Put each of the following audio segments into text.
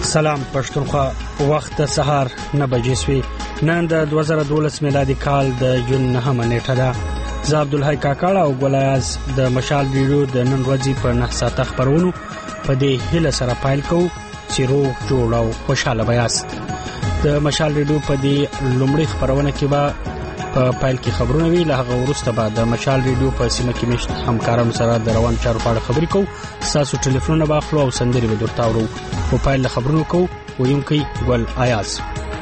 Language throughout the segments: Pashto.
سلام پښتونخوا، وخت د سهار 9 بجې شوي. نن د 2012 میلادي کال د جون 9 نیټه ده. زه عبدالحی کاکړ او ګلایاز د مشال ویډیو د نن ورځې په 9 ساعته خبرونو په دې هیله سره پایل کوو چې روغ جوړ او خوشاله بیاست. د مشال ویډیو په دې لومړی خبرونه کې به په پایل کې خبرونه وی، له هغه وروسته به د مشال ویډیو په سیمه کې مشت همکارانو سره د روان چارو په اړه خبرې کوو. تاسو ټلیفونونه باخلو او سندري به درته اورو. په پایل خبرونو کوو ویونکی ګل آیاز.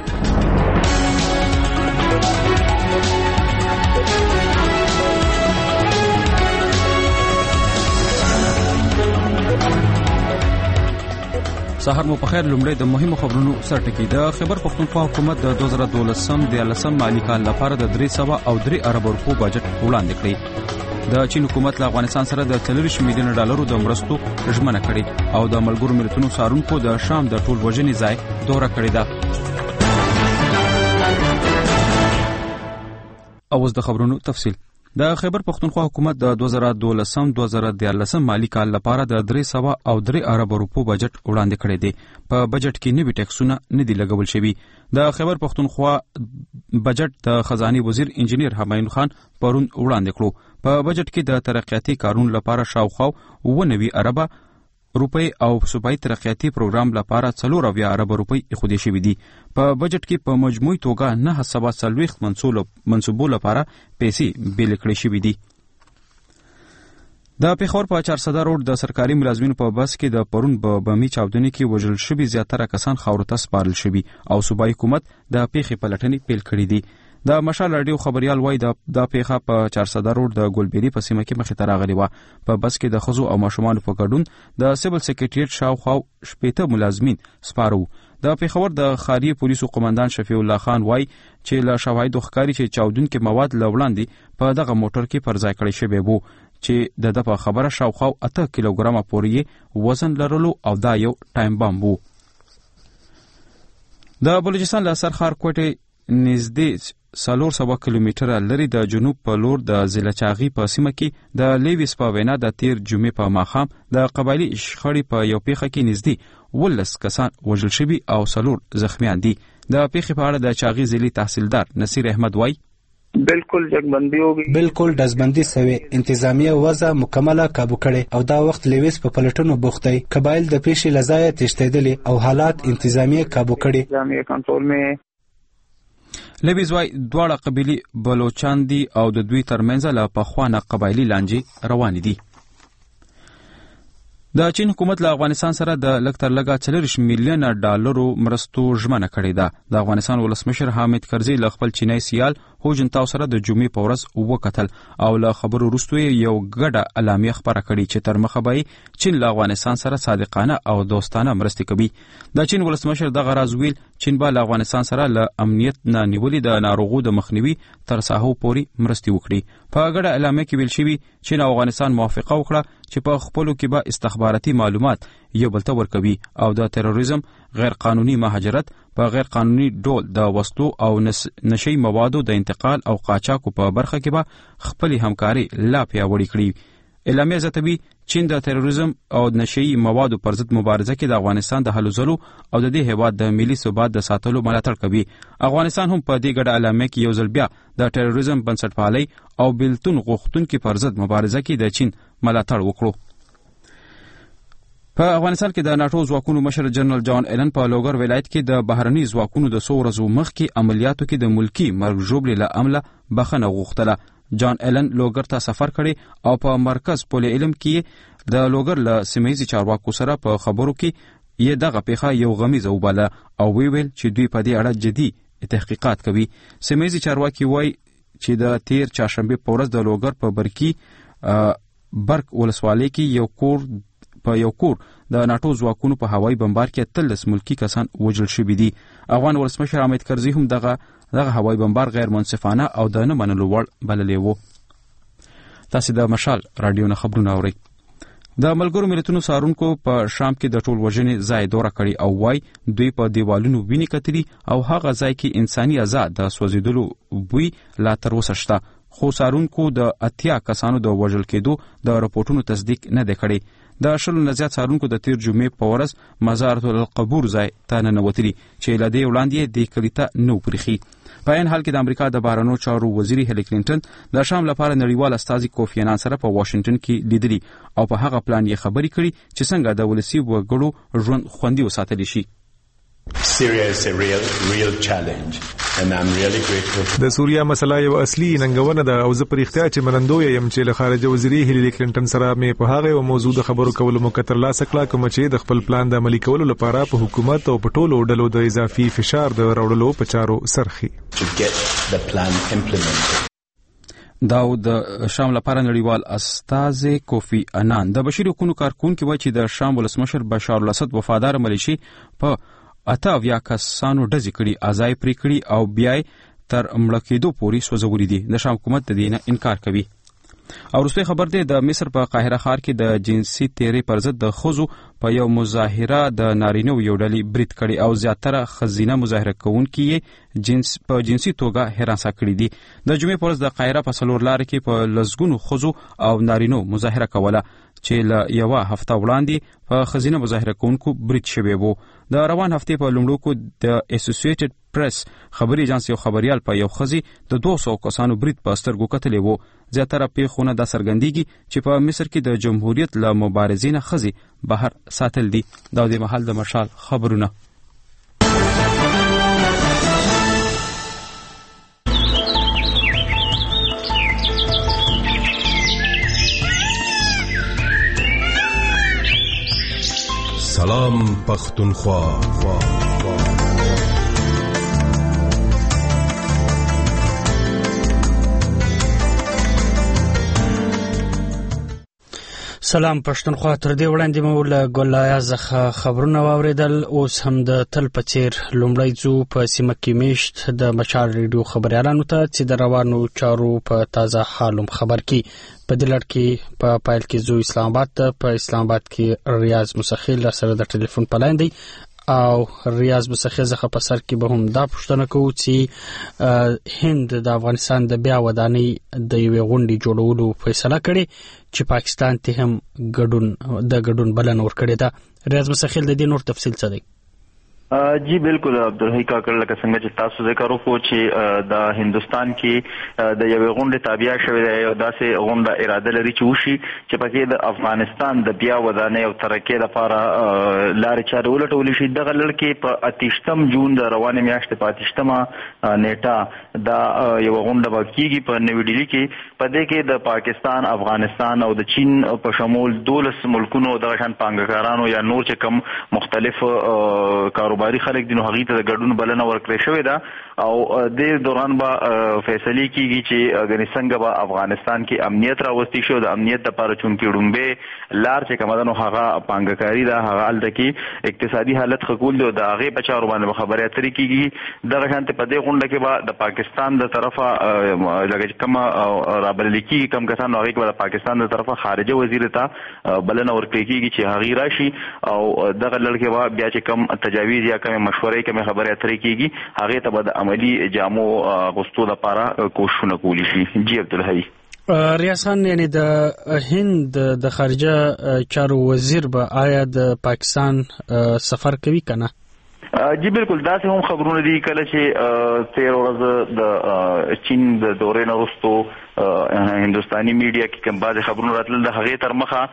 سهار مو په خیر. لومړی د مهمو خبرونو سرټکی. د خیبر پښتونخوا حکومت د 2012 مالی کال لپاره د 303 ارب روپو بجټ وړاندې کړی. د چین حکومت له افغانستان سره د 40 میلیون ډالرو د مرستو ژمنه کړې او د ملګرو ملتونو څارونکو د شام د ټول وژنې ځای دوره کړې ده. اوس د خبرونو تفصیل. د خیبر پښتونخوا حکومت د 2012 مالی کال لپاره د 303 ارب روپو بجټ وړاندې کړی دی. په بجټ کې نوي ټیکسونه نه دي لګول شوي. د خیبر پښتونخوا بجټ د خزانه وزیر انجنیر همایون خان پرون وړاندې کړو. په بجټ کې د ترقیاتي کارونو لپاره شاوخوا 90 ارب روپی او صوبایي ترقیاتي پروګرام لپاره 4 ارب روپی خودي شوي دي. په بجټ کې په مجموعي توګه 940 منصوبو لپاره پیسې بیل کړې شوي دي. د پیښور په 400 روډ د سرکاري ملازمینو په بس کې د پرون په بمي چاودنې کې وژل شوي زیاتره کسان خاورو ته سپارل شوي او صوبایي حکومت د پیښې پلټنې پیل کړې دي. د مشال رادیو خبريال وای د پیښه په 400 روډ د ګلبيري په سیمه کې مخې ته راغلی و. په بس کې د خزو او ماشومانو په ګډون د سیول سکریټریټ شاوخوا 80 ملازمین سپارو. د پیښور د خاري پولیسو قومندان شفیع الله خان وای چې له شواهدو ښکاري چې چاودونکو مواد لوړاندې په دغه موټر کې پر ځای کړی شوی وو چې د په خبره شاوخوا 8 کیلوګرامه پورې وزن لرلو او دا یو ټایم بم وو. د بلوچستان له سرخار کوټه نږدې 400 کیلومتره لري د جنوب په لور د ضلع چاغي په سیمه کې د لیویس په وینا د تیر جمعې په ماښام د قبایلی شخړې په یو پیښه کې نږدې 10 کسان وژل شوي او 4 زخمیان دي. د پیښې په اړه د چاغي ضلعي تحصیلدار نصیر احمد وای بالکل جګبندي ہوگی، بالکل دزبندي سوي، انتظامیه وضع مکمله काबू کړي او دا وخت لیویس په پلټونو بوختي. قبایل د پیښې لزایه تشتیدلي او حالات انتظامیه काबू کړي. انتظامیه کنټرول می لیویز وای دواړه قبیلې بلوچان دي او د دوی ترمنځ له پخوانه قبایلی لانجې روان دي. د چین حکومت له افغانستان سره د لږ تر لږه 40 میلیون ډالرو مرستو ژمنه کړې ده. د افغانستان ولسمشر حامد کرزي له خپل چینای سیال هو جنتاو سره د جمعې په ورځ وکتل او له خبرو وروسته یو ګډه اعلامیه خبره کړې چې تر مخه به چین له افغانستان سره صادقانه او دوستانه مرستې کوي. د چین ولسمشر دغه راز ویل چین به له افغانستان سره له امنیت نه نیولې د ناروغو د مخنیوي تر ساحو پورې مرستې وکړي. په ګډه اعلامیه کې ویل شوی چین او افغانستان موافقه وکړه چې په خپلو کې به استخباراتي معلومات یو بل ته ورکوي او د تروریزم، غیر قانوني مهاجرت، په غیر قانوني ډول د وسلو او نشئی موادو د انتقال او قاچاقو په برخه کې به خپلې همکاري لا پیاوړې کړي. اعلامیه زیاتوي چین د تروریزم او نشئی موادو پر ضد مبارزه کې د افغانستان د هلو ځلو او د دې هیواد د ملي ثبات د ساتلو ملاتړ کوي. افغانستان هم په دې ګډه اعلامیه کې یو ځل بیا د تروریزم بنسټپالۍ او بیلتون غوښتونکو پر ضد مبارزه کې د چین ملاتړ وکړو. په افغانستان کې د ناتو ځواکونو مشر جنرال جان ایلن په لوګر ولایت کې د بهرني ځواکونو د 100 ورځو مخکې عملیاتو کې د ملکی مرګ ژوبلې له عمله بخښنه غوښتله. جان ایلن لوګر ته سفر کړي او په مرکز پول علم کې د لوګر له سیمایي چارواکو سره په خبرو کې یې دغه پیښه یو غمیزه وباله او ویل چې دوی په دې اړه جدي تحقیقات کوي. سیمایي چارواکي وایي چې د تیر چهارشنبه په ورځ د لوګر په برکی برک ولسوالۍ کې یو کور د ناتو ځواکونو په هوایي بمبار کې 13 ملکی کسان وژل شوي دي. افغان ولسمشر حامد کرزي هم دغه هوایي بمبار غیر منصفانه او د نه منلو وړ بللی وو. تاسو د مشال رادیو نه خبرونه اورئ. د ملګرو ملتونو څارونکو په شام کې د ټول وژنې ځای دوره کړی او وای دوی په دیوالونو ویني کتري او هغه ځای کې انساني اعضاء د سوځیدلو بوی لا تر اوسه شته. خو څارونکو د 80 کسانو د وژل کېدو د راپورټونو تصدیق نه دی کړی. د شلو نه زیات څارونکو د تیر جمعې په ورځ مزارة القبور ځای ته ننوتلي چې له دې وړاندې دې کلي ته نه پریخي. په عین حال کې د امریکا د بهرنیو چارو وزیر هیلي کلینټن د شام لپاره نړیوال استازي کوفی انان سره په واشنگټن کې لیدلي او په هغه پلان یې خبرې کړي چې څنګه د ولسي وګړو ژوند خوندي وساتلی شي. Syria is a real challenge and I'm really grateful. د سوریا مسله یو اصلي ننګونه ده او زه پر اختیار چې منندوی یم چې له خارجه وزیري هیلي کلینټن سره مې په هغه موضوع د خبرو کولو موقع ترلاسه کړه کوم چې د خپل پلان د عملي کولو لپاره په حکومت او په ټولو ډلو د اضافي فشار د راوړلو په چارو سرخي. To get the plan implemented. دا د شام لپاره نړیوال استازي کوفی انان د بشري حقوقو کارکونکو وایي چې د شام ولسمشر بشار الاسد وفادار ملیشي په 88 کسانو ډزې کړي، ازای پرې کړي او بیا تر مړه کېدو پورې سوځولي دي. د شام حکومت د دې نه انکار کوي. او وروستی خبر دی د مصر په قاهره ښار کې د جنسي تیرې پر ضد د ښځو په یو مظاهره د نارینه یو ډلې برید کړي او زیاتره ښځینه مظاهره کوونکي یې په جنسي توګه حراسه کړي دي. د جمعې په ورځ د قاهره په څلور لارې کې په لسګونو ښځو او نارینه مظاهره کوله چې له یوه هفته وړاندې په ښځینه مظاهره کوونکو برید شوی و. د روان هفتې په لومړو کې د اسوسییټډ پریس خبري ایجنسی یو خبريال په یو ښځې د 200 کسانو برید په سترګو کتلی و. زیاتره پیښونه دا څرګندېږي چې په مصر کې د جمهوریت له مبارزین ښځې بهر ساتل دي. دا د محل د مشال خبرونه. سلام پختونخوا. سلام پښتونخوا. تر دې وړاندې مو له ګلایه څخه خبرونه واوریدل. اوس هم د تل په څیر لومړی ځو په سیمه کې میشت د مشال ریډیو خبريالانو ته چې د روانو چارو په تازه حالم خبر کی. په دې لړ کې په پایل کې ځو اسلام آباد ته. په اسلام آباد کې ریاض مسخیل سره د ټلیفون پلاین دی او ریاض مسخیل څخه په سر کې به هم دا پوښتنه کوو چې هند د افغانستان د بیا ودانۍ د یوې غونډې جوړولو فیصله کړې چې پاکستان ته هم ګډون بلنه ورکړې ده. ریاض مسخیل د دې نور تفصیل څه دی؟ جی بالکل عبدالحی کاکړ لکه څنګه چې تاسو ذکر وکړو چې د هندستان کې د یوې غونډې تابع شوې ده او داسې غونډه اراده لري چې وشي چې پکې د افغانستان د بیا ودانۍ او ترقۍ لپاره لارې چارې ولټول شي. دغه لړ کې په 28 جون د روانې میاشتې په 28 نیټه دا یوه غونډه به کېږي په نوې ډیلي کې. په دې کې د پاکستان، افغانستان او د چین په شمول 12 ملکونو دغه شان پانګه‌کارانو یا نور چې کوم مختلف کاروباري خلک دي نو هغې ته د ګډون بلنه ورکړې شوې ده او دې دوران به فیصلې کېږي چې ګنې څنګه به افغانستان کې امنیت راوستی شي. د امنیت دپاره چونکې ړومبې لار چې کومه ده نو هغه پانګه‌کاري ده، هغه هلته کې اقتصادي حالت ښه کول دی او د هغې په چارو باندې به خبرې اترې کېږي. دغه شانتې په دې غونډه کې به د پاکستان د طرفه لکه چې کومه رابلل کېږي کوم کسان نو هغې کې به د پاکستان د طرفه خارجه وزیر ته بلنه ورکړې کېږي چې هغې راشي او دغه لړ کې به بیا چې کوم تجاویز یا کومې مشورې کومې خبرې اترې کېږي هغې ته به د عملي جامو غوښتو لپاره کوششونه کولی شي. جی عبدالحی. ریاض خان، یعنی د هند د خارجه چارو وزیر به آیا د پاکستان سفر کوي کنه؟ جی بالکل داسې هم خبرونه دي کله چې 13 ورځ د چین د دورې نه وروسته هندوستاني میډیا کې کوم بعضې خبرونه راتلل د هغې تر مخه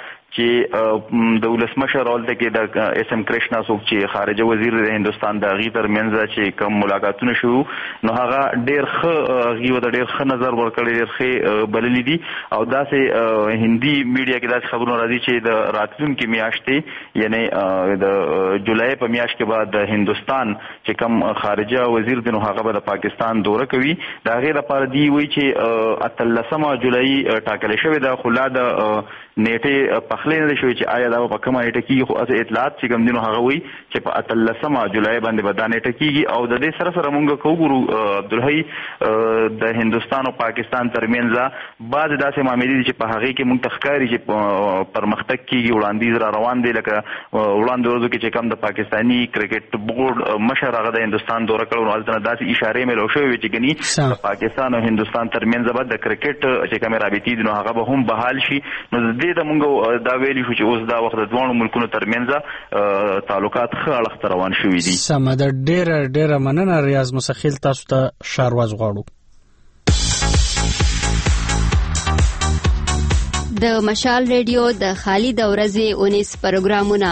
چې د ولسمشر هلته کې د اس ام کرشنا څوک چې خارجه وزیر د هندوستان د هغې ترمنځ چې کوم ملاقاتونه شوي نو هغه ډېر ښه هغې ورته ډېر ښه نظر ورکړی، ډېر ښې بللي دي او داسې هندي میډیا کې داسې خبرونه راځي چې د راتلونکې میاشتې یعنی د جولای په میاشت کې به د هندوستان چې کوم خارجه وزیر دی نو هغه به د پاکستان دوره کوي. د هغې لپاره دی وایي چې 18 جولای ټاکلی شوې ده خو لا د نیټې پخلی نه دی شوی چې آیا دا به په کومه نیټه کېږي خو هسې اطلاعات چې کوم دي نو هغه وایي چې په 18 جولای باندې به دا نیټه کېږي او د دې سره سره مونږ که وګورو عبدالحی د هندوستان او پاکستان ترمنځ بعضې داسې معاملې دي چې په هغې کې مونږ ته ښکاري چې پرمختګ کېږي، وړاندیز را روان دی. لکه وړاندې ورځو کې چې کوم د پاکستاني کرکټ بورډ مشر هغه د هندوستان دوره کړو نو هلته نه داسې اشارې میلاو شوې وې چې ګنې د پاکستان او هندوستان ترمنځ به د کرکټ چې کومې رابطې دي نو هغه به هم بحال شي. نو دې ته مونږ دا دا ویلي شو چې اوس دا وخت د دوه ملکونو ترمنځ تعلقات ښه اړخ ته روان شوي دي. سمه ده، ډېره مننه ریاض مسخیل، تاسو ته شارواز غواړو. د مشال ریډیو د خالد اورزي 19 پروګرامونه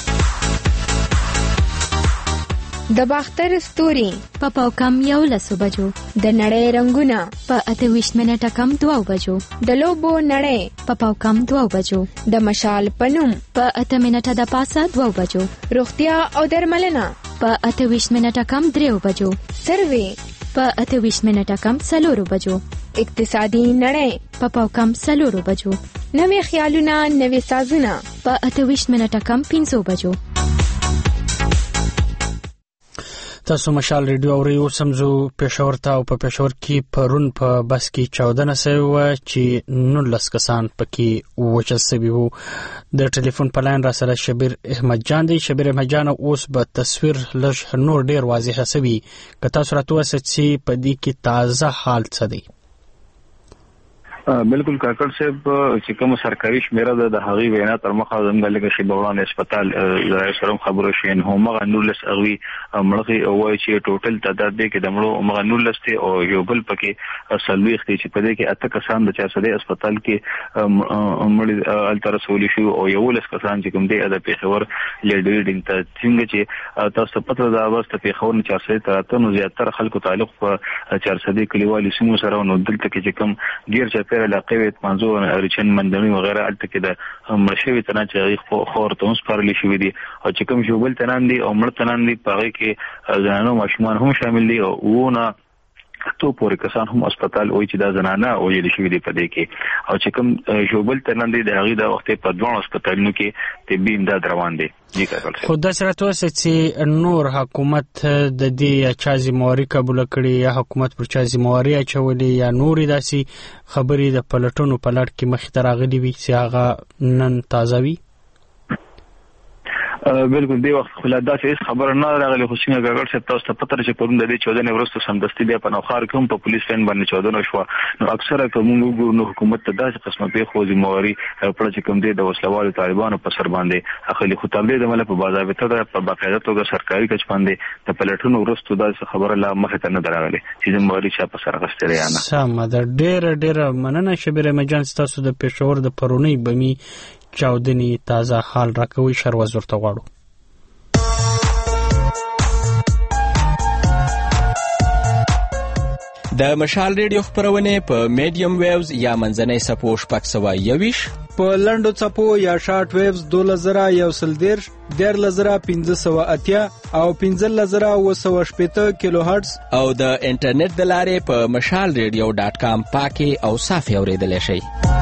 د باختر ستوري په پاوکم 11 بجو، د نړۍ رنگونه په 28 منټه کم 2 بجو، د لوبو نړۍ په پاوکم 2 بجو، د مشال پنوم په 8 منټه د پاسه 2 بجو، روغتیا او درملنه په 28 منټه کم 3 بجو، سروي په 28 منټه کم 4 بجو، اقتصادي نړۍ په پاوکم 4 بجو، نوې خیالونه نوې سازونه په 28 منټه کم 5 بجو. تاسو مشال ریډیو اورئ. اوس هم زه پېښور ته او په پېښور کې پرون په بس کې 14 سوي وه چې 19 کسان پکې وچل سوي وو. د ټلیفون په لاین را سره شبیر احمد جان دی. شبیر احمد جان، اوس به تصویر لږ نور ډېر واضح سوي، که تاسو راته ووایاست چې په دې کې تازه حال څه دی؟ بالکل کاکړ صاحب، چې کوم سرکاري شمیره ده د هغې وینا تر مخه زموږ لکه شیبه وړاندې هسپتال ځای سره خبرو شوې، نو همغه 19 هغوی مړغې وایي چې ټوټل تعداد دی کې د مړو همغه 19 دی او یو بل پکې 40 دی چې په دې کې 8 کسان د 400 هسپتال کې مړي هلته رسولي شوي او 11 کسان چې کوم دی د پېښور لیډ ریډینګ ته. څنګه چې تاسو پته ده اوس د پېښور نه 400 ته راته نو زیاتره خلکو تعلق په 400 کلیوالي سیمو سره، نو دلته کې چې کوم ګیر چاپېره علاقې وې منځو ریچن مندمي وغیره هلته کې د مړ شوي تنان چې هغې خور ته هم سپارلي شوي دي او چې کوم ژوبل تنان دي او مړ تنان دي په هغې کې زنانه ماشومان هم شامل دي او اوونه تو پورې کسان هم هسپتال وایي چې دا زنانه وژل شوي دي په دې کې او چې کوم ژوبل تنان دي د هغې د وخت په دوه هسپتالونو کې طبي امداد روان دی. خو داسې راته ووایاست چې نور حکومت د دې چا ذمهواري قبوله کړې یا حکومت پر چا ذمهواري اچولې یا نورې داسې خبرې د پلټنو په لړ کې مخې ته راغلي وي چې هغه نن تازه وي؟ بالکل دی وخت خلا داسې هیڅ خبره نه راغلی، خو څنګه کاکړ صاحب تاسو ته پته ده چې پرون د دې 14 وروسته سمدستي بیا په نوښار کې هم په پولیس فین باندې 14 شوه. نو اکثره که موږ وګورو نو حکومت ته داسې قسمه پېښو ذمهواري پړه چې کوم دی د وسلوالو طالبانو په سر باندې اخلي، خو تبلیغ د مله په باضابطه ده په باقاعده توګه سرکاري کچ باندې د پلټنو وروسته داسې خبره لا مخې ته نه ده راغلې چې ذمهواري چا په سر اخیستې یا نه. سمه ده، ډېره مننه شبیر احمد جان، تاسو د پېښور د پرونۍ بمي چاودنې تازه حال راکوي. شارواز ورته غواړو. د مشال ریډیو خبرونه په میډیم ویوز یا منځنۍ سپو شپږ سوه 21، په لنډو څپو یا شارټ ویوز 2110 15580 او 15780 کیلو هرتز او د انټرنیټ د لارې په mashalradio.com پاکي او صافي اوریدلای شئ.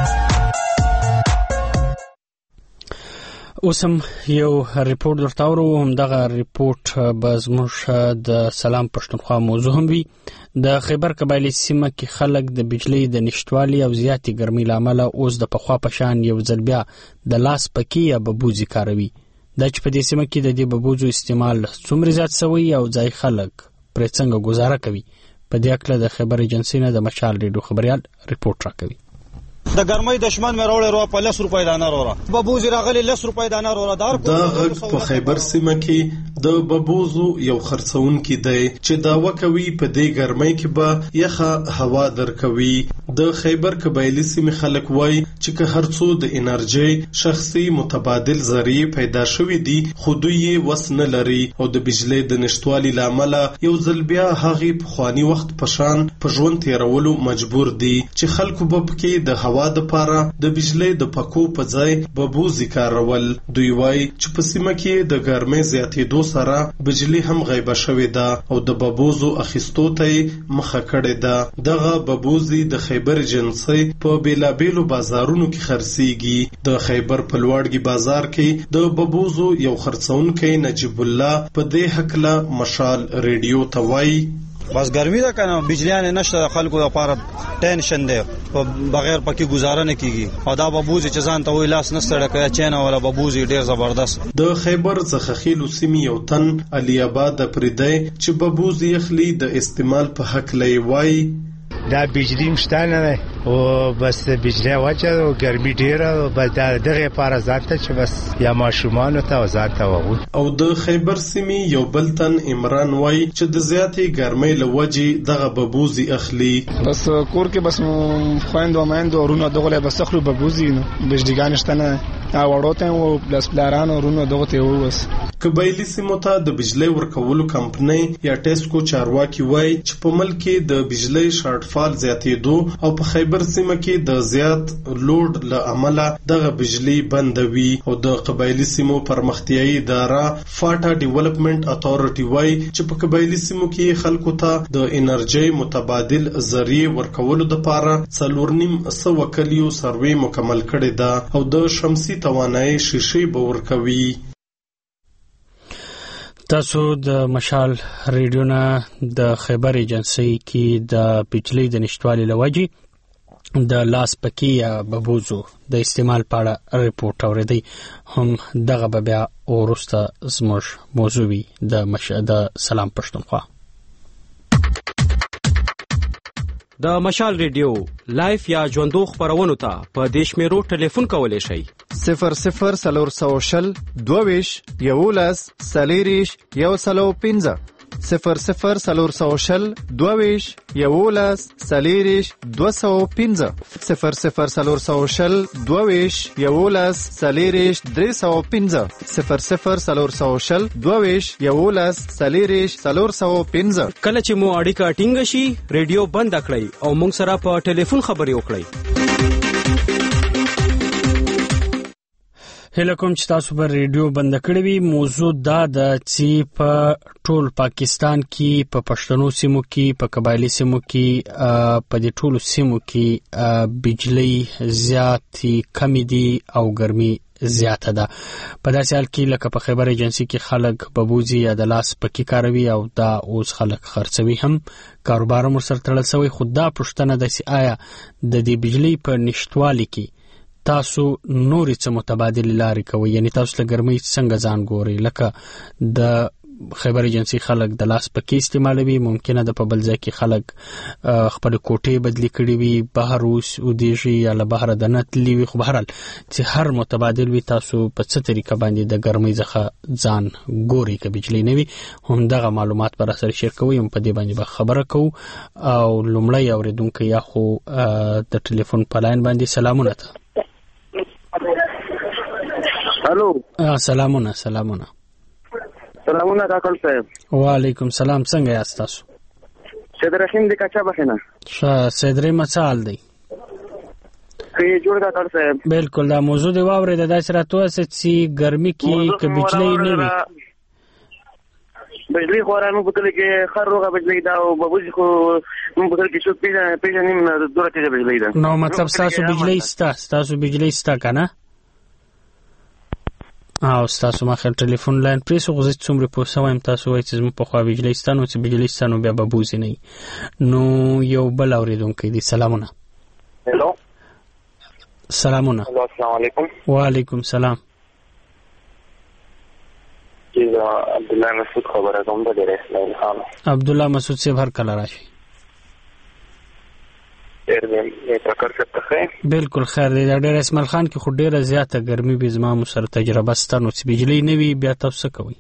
اوس هم یو ریپورت درته اورو، همدغه ریپورت به زموږ د سلام پښتونخوا موضوع هم وي. د خیبر قبایلي سیمه کې خلک د بجلی د نشټوالي او زیاتې ګرمۍ له امله اوس د پخوا په شان یو ځل بیا د لاس پکې یا ببوزي کاروي. دا چې په دې سیمه کې د دې ببوزو استعمال څومره زیات شوی او ځای خلک پرې څنګه گزاره کوي، په دې اړه د خیبر ایجنسی نه د مشال ریډیو خبريال ریپورت راکوي. د ګرمۍ دشمن مې راوړې رو په 10 روپۍ دانه وروره ببوزي راغلي 10 روپۍ دانه وروره. دا غږ په خیبر سیمه کې د ببوزو یو خرڅونکي دی چې داوا کوي په دې ګرمۍ کې به یخه هوا درکوي. د خیبر قبایلی سیمه خلک وای چې که هرڅو د انرژي شخصي متبادل ذریعہ پیدا شوې دي خو دوی وس نه لري او د بجلی د نشټوالي لامل یو ځل بیا هغه په خواني وخت پشان په ژوند تیرولو مجبور دي چې خلکو به کې د هوا د پاره د بجلی د پکو په ځای ببوزي کارول. دوی وای چې په سیمه کې د ګرمۍ زیاتېدو سره بجلی هم غیبه شوې ده او د ببوزو اخیستو ته مخه کړې ده. دغه ببوزي د خیبر جنسي په بیلابیلو بازارونو کې خرڅيږي. د خیبر په لوړګي بازار کې د ببوزو یو خرڅونکي نجیب الله په دې حق له مشال ریډیو ته وای بس ګرمي ده کنه بجلیان نشته خلکو لپاره ټینشن دی بغیر پکې گزاره نه کیږي او دا ببوزي چې ځان ته وی لاس نستړه کوي چینه ولا ببوزي ډیر زبردست. د خیبر څخه خېلو سیمې یو تن علي آباد پردې چې ببوزي اخلي د استعمال په حق لې وای دا بجلی مشته نه او بس بجلی وجه او ګرمي ډیره او بس دغه لپاره ځانته چې بس یا ماشومان ته ځانته وغو. او د خیبر سیمې یو بل تن عمران وای چې د زیاتې ګرمۍ لوجه دغه ببوزي اخلي. بس کور کې بس خويند و مند ورونه دغه بس اخلو ببوزي نو بجلیګان شته نه وړوته او پلس پلاران ورونه دغه ته ووس. قبایلی سیمو ته د بجلی ورکولو کمپنۍ یا ټیسکو چارواکي وای چې په ملک کې د بجلی شارټفال زیاتېدو او په خیبر سیمه کې د زیات لوډ له امله دغه بجلی بندوي. او د قبایلی سیمو پرمختیايي اداره فاټا ډیولپمنٹ اتھارټي وای چې په قبایلی سیمو کې خلکو ته د انرژي متبادل ذریعہ ورکولو لپاره 4.5 کلیو سروې مکمل کړي ده او د شمسي توانایي شیشې به ورکوي. تاسو د مشال ریډیو نه د خیبر ایجنسی کې د بجلی د نشټوالي لوجه د لاس پکی یا ببوزو د استعمال په اړه ریپورت اوریدي. هم دغه بیا ورسته زموږ موضوعي د سلام پښتونخوا د مشال ریډیو لایف یا ژوندو خبرونو ته په دیش میرو ټلیفون کولای شئ 00 22 11 سلیریش 115 00 22 11 سلیریش 215 00 22 11 سلیریش 315 00 22 11 سلیریش 415. کله چې مو اړیکه ټینګ شي ریډیو بند کړئ او موږ سره په ټلیفون خبرې وکړئ. هله کوم چې تاسو پر ریډیو بند کړی وي. موضوع دا د چې په ټول پاکستان کې په پښتنو سیمو کې په قبایلی سیمو کې په دې ټولو سیمو کې بجلی زیاتی کمی دي او ګرمي زیاته ده. په داسې حال کې لکه په خیبر ایجنسی کې خلک ببوزي یا د لاس پکی کاروي او دا اوس خلک خرڅوي هم کاروبار مر سره تړل شوی. خدا پښتنه د سی آیا د دې بجلی په نشټوالي کې تاسو نورې څه متبادل لارې کوي، یعنی تاسو له ګرمۍ څنګه ځان ګوري؟ لکه د خیبر ایجنسی خلک د لاس پکې استعمالوي، ممکنه د په بل ځای کې خلک خپل کوټې بدلی کړي وي، بهر اوس ودیږي یا له بهر د نتلی وي. خو بهرحال چې هر متبادل وي تاسو په څه طریقه باندې د ګرمۍ څخه ځان ګوري که بجلی نه وي، هم دغه معلومات پر سره شیر کوي. هم په دې باندې به خبره کوو. او لومړی اوریدونکو یا خو د ټلیفون په لاین باندې سلامونه ته. الو سلامونه کاکل صاحب. وعلیکم سلام. څنګه یاست تاسو؟ سید رحیم د کچا بخنه. سید رحیم مثال دی کې جوړ دا کاکل صاحب. بالکل دا موضوع دی واورې د داسې راتو چې ګرمي کې ک بجلی نه وي، بجلی خورانو په کله کې خروغه بجلی دا او ببوځي خو موږ په کله کې شو پیژنیم دوره کې بجلی دا. نو مطلب تاسو بجلی ستا کنه؟ او تاسو ما خل ټلیفون لاین پریسو غوځي څومره پوسوم تاسو وایي چې په خوا بجلیستانو چې بجلیستانو بیا ببوزي نه. نو یو بل اوریدونکو دی. سلامونه. هلو سلامونه. السلام علیکم. وعلیکم سلام. عبد الله مسعود خبره کوم د اسماعیل خان. عبد الله مسعود صاحب هر کله راشي. بالکل خیر دی. دا ډېر اسماعیل خان کې خو ډېره زیاته ګرمي به زما سره تجربه ستانو چې بجلی نه وي بیا تاسو کوي؟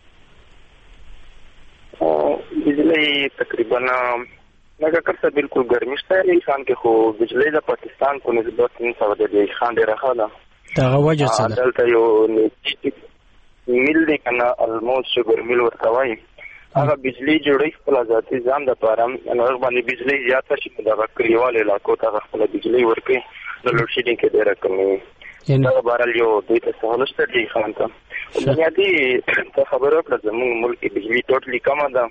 بجلی تقریبا لکه کړه بالکل ګرمي شته انسان کې، خو بجلی د پاکستان په نسبت نن د خان ډېره ښه ده. دغه وجه څه ده؟ دلته یو میل دی کنه الموس شوګر میل ورته وایي، هغه بجلی جوړي خپل ذاتي ځان د پاره نو باندې بجلی زیاته شي په دغه کلیوال علاقو ته خپل بجلی ورکي نو لوډ شیډینګ کې ډېر کمی دا بهرحال یو دوی ته سهولت دی خان ته. بنیادی ته خبره کړه زموږ ملک کې بجلی ټوټلی کم ده،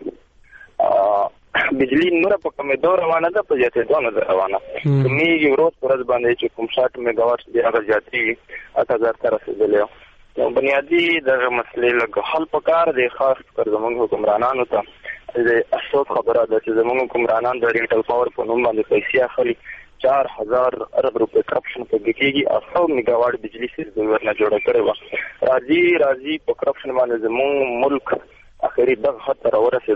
بجلی نور په کومه دور روانه ده په زیاتې دونه روانه کمی ورځ پر ورځ باندې چې کوم 60 میگا واټ دی هغه زیاتې 8000 تر رسیدلی. نو بنیادی دغه مسلې لږ حل پکار دی، خاص کر زموږ حکمرانانو ته د افسوس خبره ده چې زموږ حکمرانان د ریټل پاور په نوم باندې پیسې اخلي 4000 ارب روپے کرپشن په کېږي او 100 میگا واټ بجلی سیس د ورنه جوړه کړې و. راځي په کرپشن باندې زموږ ملک اخري دغه خطر ورسېدو.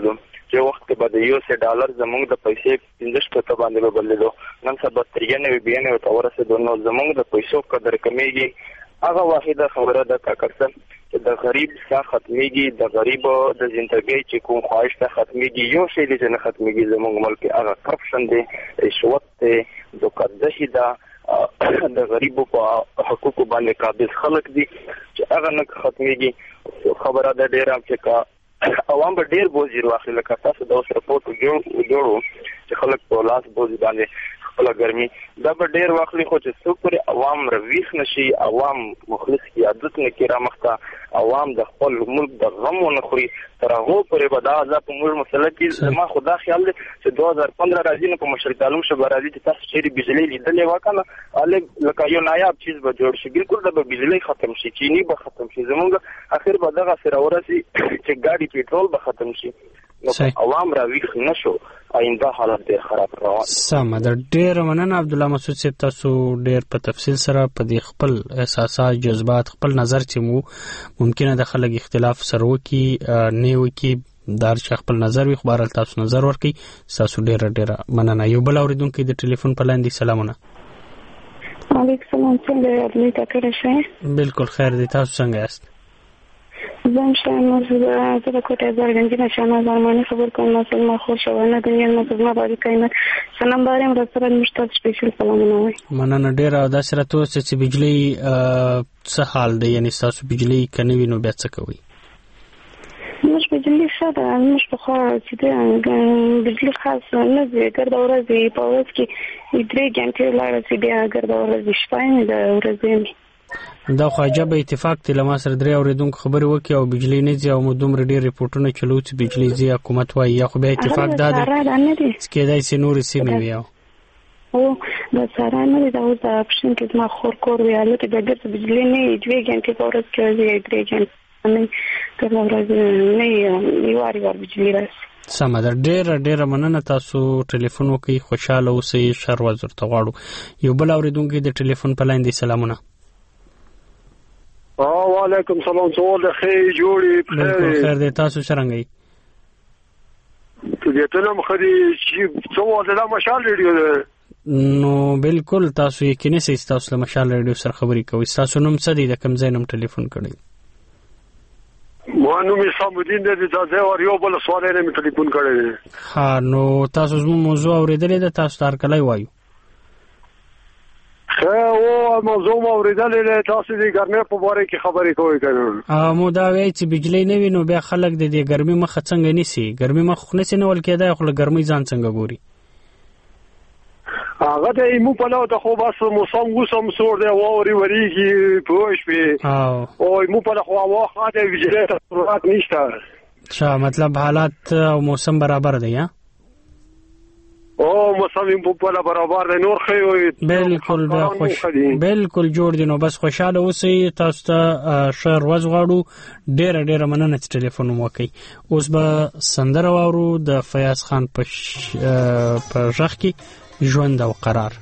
چې وخت کې به د $1 زموږ د پیسې 15 باندې بدلېدو، نن سبا 93 ته ورسېدو. نو زموږ د پیسو قدر کمیږي. هغه واحده خبره ده کاکړ چې د غریب څخه ختميږي، د غریب د ژوندۍ چې کوم خواهش ته ختميږي. یو شی چې نه ختميږي زموږ ملک هغه کرپشن دی، رشوت دی، دوکاندهي ده، د غریبو په حقوقو باندې قابض خلک دي چې هغه نه ختميږي. خبره ده ډیره چې عوام به ډیر بوزي واخلي. لکه تاسو د اوس رپورټ جوړو چې خلک په لاس بوزي باندې خپل ګرمي دا به ډیر واخلي، خو چې څوک پر عوام رويخ نشي، عوام مخلص کی عادت نه کړه مخته، عوام د خپل ملک د غم نه خوري تر هغه پرې به دا ځکه په موږ مسله کې ما خدا خیال دی چې 2015 راځي نو په مشرق عالم شو راځي چې تاسو چیرې بجلی لیدلې وکنه الګ لکه یو نایاب چیز به جوړ شي، بالکل د بجلی ختم شي، چینی به ختم شي، زمونږ اخر به دغه سره ورسي چې ګاډي پیټرول به ختم شي. نو عوام راويخ نشو، آینده حالت ډیر خراب روان. سم ده. ډیر مننه عبد الله مسعود صاحب، تاسو ډیر په تفصیل سره په دې خپل احساسات، جذبات، خپل نظر چې مو ممکنه د خلک اختلاف سره وکي نه وکي دار چې خپل نظر وي، خو بهر تاسو نظر ورکي. تاسو ډیر مننه. یو بل اوریدونکو د ټلیفون په لاندې سلامونه. وعلیکم السلام. څنګه یې تکړه شئ؟ بالکل خیر دی. تاسو څنګه یاست؟ زم شایم زه د کوټه زرګنجینه شانه زمانه خبر کوم مسل ما خو شوانه دنیا ما باندې کاینه سلام بارم رسره مشتاق سپیشل سلامونه وای. مننه ډیر. او د سره توسه چې بجلی څه حال دی، یعنی تاسو بجلی کني نو بیا څه کوي؟ مش بجلی شاده مش په خو چې بجلی خاص نه زی ګرځا ورځي په ورځ کې 3 غنټې لاره بیا ګرځا ورځي شپه د ورځې دا خو عجب اتفاق دی. لما سره درې اوریدونکو خبرې وکي او بجلی نه زی او مدوم ډیر ریپورتونه چلو چې بجلی زی حکومت وایي، یا خو به اتفاق دا دی چې کېدای شي نور سیمې وي او د سره نه دا اوس د اپشن کې ما خور کور ویاله ته د بجلی نه 2 غنټې په ورځ کې 3 غنټې نه تر ورځې نه یواري ور بجلی راځي. سم ده. ډیر مننه. تاسو ټلیفون وکي، خوشاله اوسئ، شر ورته غواړو. یو بل اوریدونکو د ټلیفون په لاندې سلامونه. وعلیکم السلام. ټول خیر جوړي بخیر. خیر دی. تاسو څنګه یې؟ ته ته مخدي چې څو د مشال ریډیو نو بالکل تاسو یقیني سي تاسو له مشال ریډیو سره خبرې کوي. تاسو نوم څه دی، د کوم ځای نوم ټلیفون کړی؟ ما نوم صمدین دی، د یو بل سوال نه می ټلیفون کړی. ها نو تاسو زموږ موضوع اوریدلې ده، تاسو تار کله وایو؟ او موضوع اوریدلې تاسو د ګرمۍ په اړه کې خبرې کوئ کنه؟ مو دا وایي چې بجلی نه وي نو بیا خلک د دې ګرمۍ مخه څنګه نیسي؟ ګرمۍ مخه نه سينول کېدای، خو ګرمۍ ځان څنګه ګوري؟ هغه د ایمو په لور ته خو بس موسم وسم سور دی ووري وریږي پوښ په او ایمو په لور خو واخه د بجلی ته ضرورت نشته. شا مطلب حالات او موسم برابر دی ها؟ او موسم په لور برابر دی، نور خو بالکل بیا خوش بالکل جوړ دي. نو بس خوشاله اوسئ. تاسو ته شهر وز غواړو. ډیر مننه چې ټلیفون مو وکي. اوس به سندره واورو د فیاض خان په ژغ کې ژوند او قرار.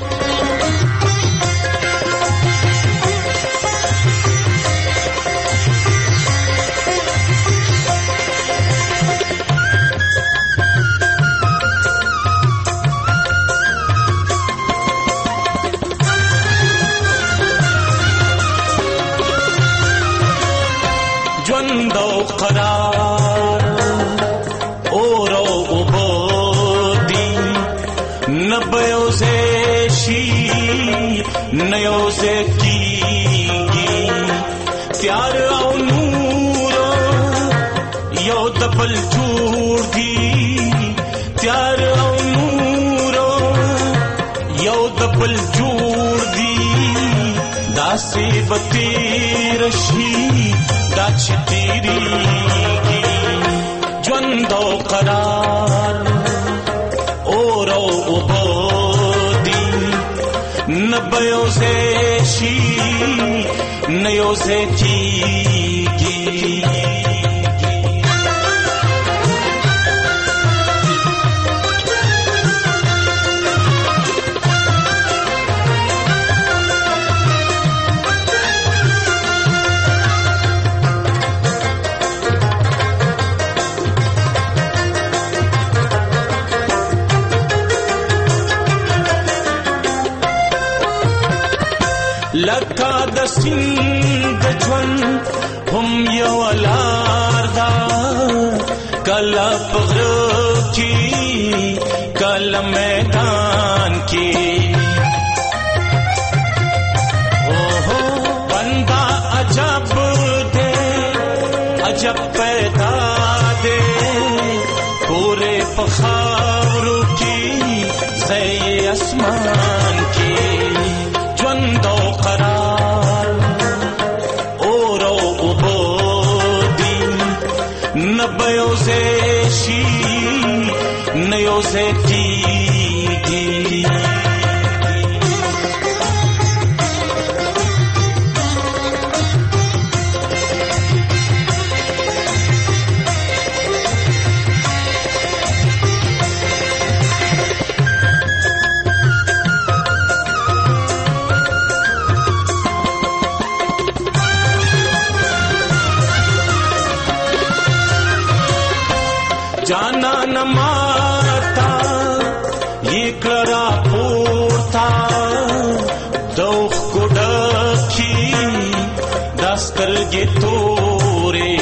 ژوند او قرار اور او بودی نبیوزه شي نیوزه کیږي تیار او نور یو دبل جوړ دی، تیار او نور یو دبل جوړ دی، داسې بتیر شي دا چې تیریږي. ژوند او قرار اور او بودی نبیوزه شي نیوزه کیږي. لکه د سیند ژوند هم یو لار ده کله په غره کې کله میدان کې بندا عجب دے عجب پیدا دے پورے پخاورو کی زی اسمان کی ژوند او قرار اورو عبودی نبیو زیشی نیو زیتیگی जाना न माता ये करा पोता दोख गुडखी दस्तर गे तोरे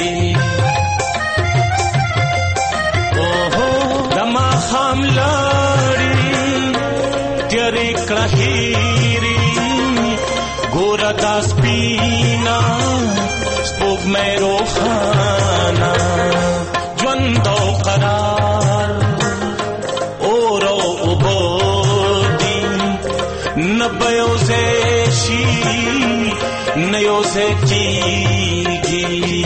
ओहो दमा खाम लड़ी तेरे कहीरी गोरा दास पीना स्पोक मेरो खाना ژوند او قرار اورو عبودی نبیو زیشی نیو زیتیگی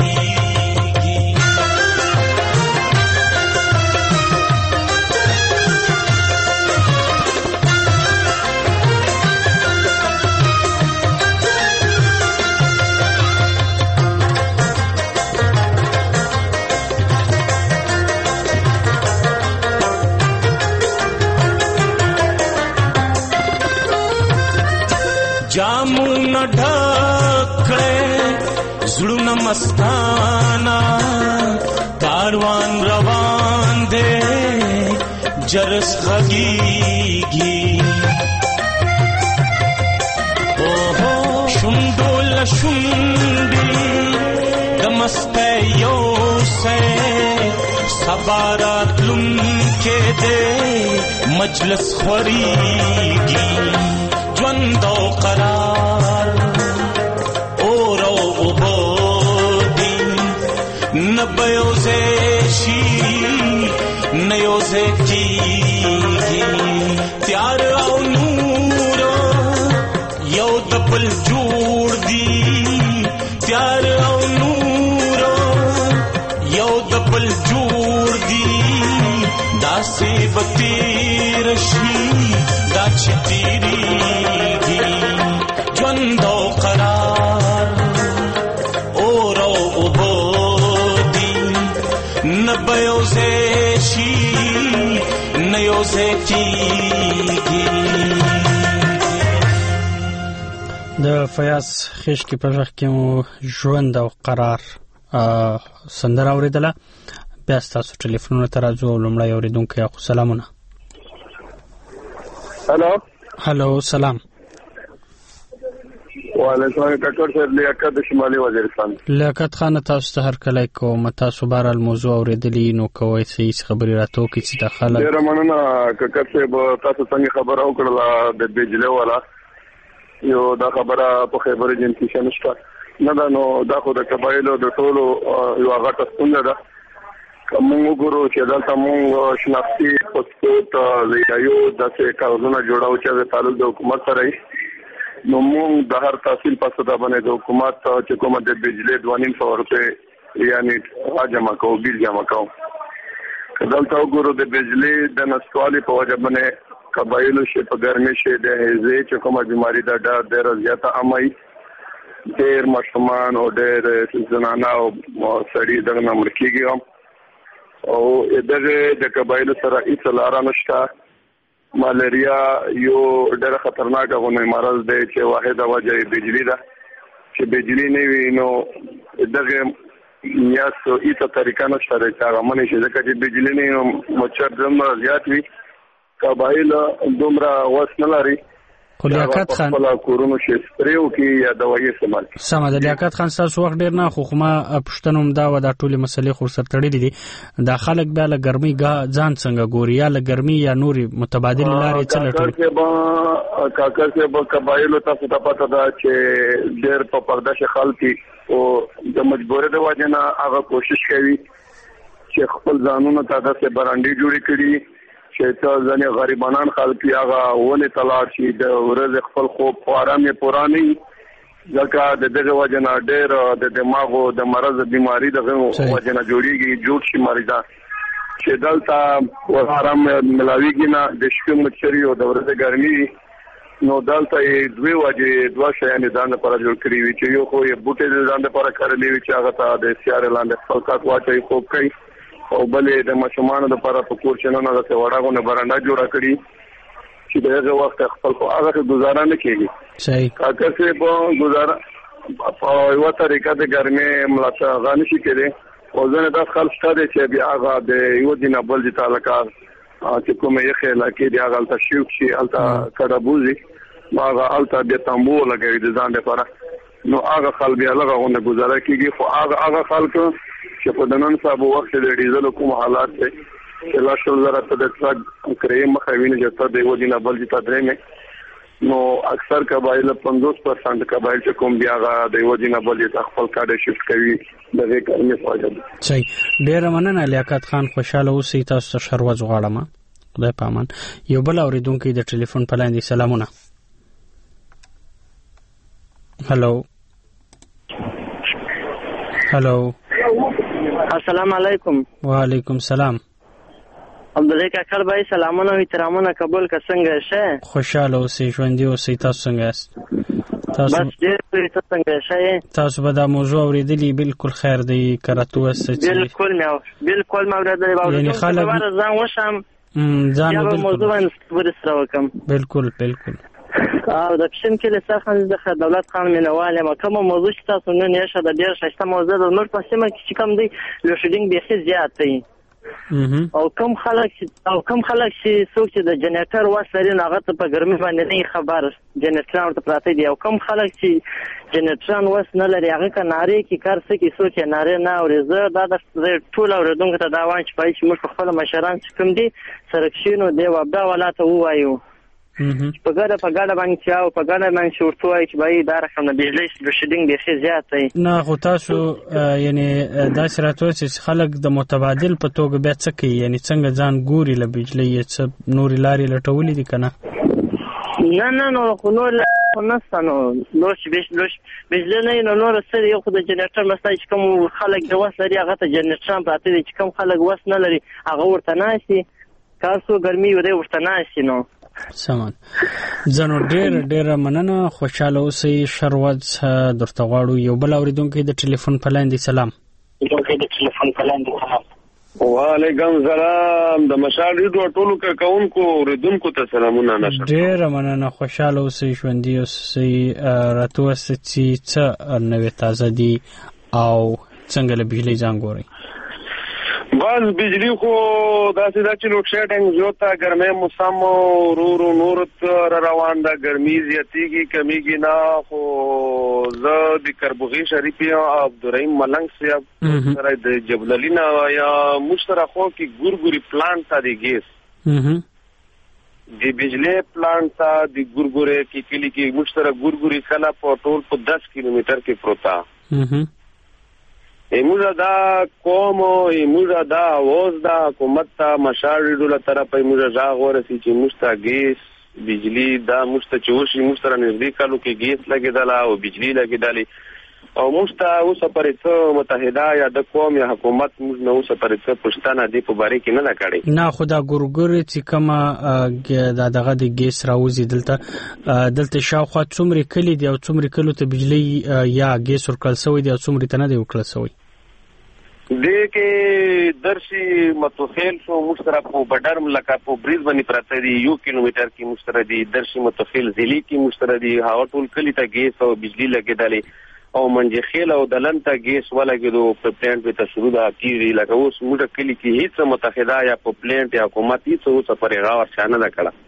जामुन ढकड़े जुड़न मस्ताना कारवान रवान दे जरस खगीगी ओहो शुंडोल शुंडी दमस्ते यो से सबारात लुमके दे मजलस खरीगी ژوند او قرار اورو عبودی نبیو زیشی نیو زیتیگی تیار او نورو یو دبل جوړ دی تیار او نورو یو دبل جوړ دی داسې بتیر شي دا چې تیریږي ژوند او قرار اورو عبودی نبیو زیشی نیو زیتیگی د فیاض خشکی په ځخ کې مو ژوند او قرار سندره اوریدله بیا تاسو ټلیفونونه ته راځو لومړی اوریدونکی اخو سلامونه هلو سلام وعلیکم السلام ډاکټر صاحب لیاقت د شمالي وزیرستان لیاقت خان تاسو ته هر کله کوم تاسو بهرال موضوع اوریدلی نو کوی څه خبري راتو کې چې داخله ډیر مننه ککر صاحب تاسو څنګه خبر او کړل د بجلی والا یو دا خبره په خبره جن کې شنشته نه دا نو دا خو د قبایلو د ټولو یو هغه څنګه ده کوم وګورو چې دلته موږ شناختی پاسپورت یو داسې کارونه جوړاو چې د تعلق د حکومت سره نو موږ د هر تحصیل په صدا باندې د حکومت چې کومه د بجلی 2.5 روپے یعنی جمع کوو بیل جمع کوو دلته وګورو د بجلی د نشټوالي په وجه باندې قبایلو شي په ګرمي شي د هزې چې کومه بیماری د ډېر زیاته عامي ډېر مشمان او ډېر زنانه او سړي دغه نمبر کېږي او دغه د قبایلو سره هیڅ لار نشته مالاریا یو ډېر خطرناک غونې مرض دی چې واحده وجه بجلی ده چې بجلی نه وي نو دغه یاسو هیڅ طریقه نشته چې هغه منې شي ځکه چې بجلی نه مچر زموږ زیات وي قبایل دومره وس نه لري خو لیاقت خان خپل کورونو شي سپریو کې یا دوايي استعمال سم د لیاقت خان تاسو وخت ډیر نه خو ما پښتنوم دا و دا ټولې مسلې خو سره تړلې دي دا خلک بیا له ګرمي ځان څنګه ګوري یا له ګرمي یا نوري متبادل لارې چلټول کاکر سے به قبایل تاسو ته پته ده چې ډیر په پرده شخال کې او د مجبورې د واجنه هغه کوشش کوي چې خپل ځانونو ته د برانډي جوړی کړي چې ته ځنه غریبانان خلک هغه ونه تلاړ شي د ورځ خپل خوب آرامي پوراني ځکه د دغه وجنه ډېر د دماغو د مرز بیماری دغه وجنه جوړ شي مریضا چې دلته آرام ملاويږي نه د شپې مچري او د ورځ ګرمي نو دلته دوه وجه دوه شیان ځان لپاره جوړ کړی وي چې یو خو یې بوټي ځان لپاره کړلې وي چې هغه ته د سیاره لاندې فلکات واچي خوب کوي او بلې د مشمانو لپاره په کور چې نه د وړاغونه برانډا جوړه کړی چې دغه وخت خپل خو هغه گزاره نه کیږي صحیح کاکر سے په گزاره په یو طریقه د ګرمه ملاته غانې شي کېده او ځنه د خلک ستاره چې بیا هغه د یو دینه بل د تعلقه چې کومه یې خلا کې دی هغه تشویق شي الته کډبوزي هغه الته د تامبو لګوي د ځان لپاره نو هغه خلک بیا لغونه گزاره کیږي خو هغه خلک چې په دنن صاحب وخت د ډیزل کوم حالات دي چې لا شول زره ته د ټرک کریم مخاوینه جته د یو دینه بل دي تدرې نو اکثر قبایل 50% قبایل چې کوم بیا د یو دینه بل دي خپل کاډ شفت کوي دغه کارونه فاجب صحیح ډیر مننه لیاقت خان خوشاله اوسئ تاسو ته شروع غواړم خدای پامان یو بل اوریدونکو د ټلیفون په لاندې سلامونه هالو السلام علیکم وعلیکم السلام عبدالله کاکر بھائی سلامونه او احترامونه قبول کا څنګه شه خوشاله اوسئ ژوندۍ اوسئ تاسو څنګه یاست تاسو بس ډېر څنګه شه تاسو به دا موضوع اوریدلی بالکل خیر دی کراتو است بالکل ما اوریدلی یعنی خلک ځان وشم ځان بالکل موضوع ورسره وکم بالکل او د پښین کې له څخه د دولت قانون منواله کومه موضوع چې تاسو نن یې شاده ډیر شته موضوع د نور په سیمه کې کوم دی لوشډینګ به زیات دی او کوم خلک چې څوک چې د جنریټر وسلې نه غته په ګرمي باندې نه خبر جنریټر ورته پراته دی او کوم خلک چې جنریټر وس نه لري هغه کناري کې کار څه کې څوک ناره نه اوري دا د ټول اوریدونکو ته دا وایي چې پای چې موږ خپل مشران چې کوم دي سرکشینو دی وبدا ولاته وایو په ګاډه باندې چاو په ګاډه باندې شورتو وای چې بای دا رقم د بجلی لوشډینګ به زیات دی نه خو تاسو یعنی دا شراتو چې خلک د متبادل په توګه بیا څه کوي یعنی څنګه ځان ګوري له بجلی څه نوري لاري لټولې دي کنه نه خو نور نستانو بجلی نه نور سره یو خو د جنریټر مسای چې کوم خلک د وس لري هغه ته جنریټر پراته دي چې کوم خلک وس نه لري هغه ورته ناشي تاسو ګرمي وره ورته ناشي نو سامان زنو ډیر مننه خوشاله اوسئ شروعات درته غواړو یو بل اوریدونکو د ټلیفون په لاندې سلام وعلیکم السلام د مشال ریډیو ټولو کاونکو اوریدونکو ته سلامونه نشه ډیر مننه خوشاله اوسئ ژوندۍ اوسئ راتو سچي څه نوې تازه دي او څنګه له بجلی ځان ګوري بس بجلی خو داسې دا چې لوډ شیډینګ زیاته ګرمۍ موسم ورو نور روان ده ګرمي زیاتېږي کمیږي نه خو زه د کربوغي شریف عبدالرحیم ملنګ صاحب سره د جبلالي نه یا مشترک خو کې ګورګوري پلانټ ته دی ګیس د بجلی پلانټ ته د ګورګوري کې کلی کې مشترک ګورګوري کلا په ټول په 10 کیلومتر کې پروتا ایموزا دا قوم ایموزا دا آواز دا حکومت تا مشار ریډو طرف ایموزا ژغ ورسي چې مشتا ګیس بجلی دا مشتا چوشي مشتا نږدې کالو کې ګیس لګیدله او بجلی لګیدله او مشتا اوس پرې څه متحده یا د قوم یا حکومت موږ نه اوس پرې څه پښتنه دی په باره کې نه کړي نه خدا ګورګور چې کما دغه د ګیس راوځي دلته شاوخوا څومره کلی دی او څومره کلو ته بجلی یا ګیس ورکړل شوی دی او څومره ته نه دی ورکړل شوی دې کې درشي متخیل شو مشترک په بډرم لکه په بریز باندې پراته دی 1 کیلومتر کې مشترک دی درشي متخیل ضلع کې مشترک دی هغه ټول کلی ته ګیس او بجلی لګیدلې او منځخیل او دلن ته ګیس ولګیدو په پلانټ په شروع دا کیږي لکه اوس موږ کلی کې هیڅ متحده یا په پلانټ یا حکومت هیڅ اوس پرې غاور شانه نه کړه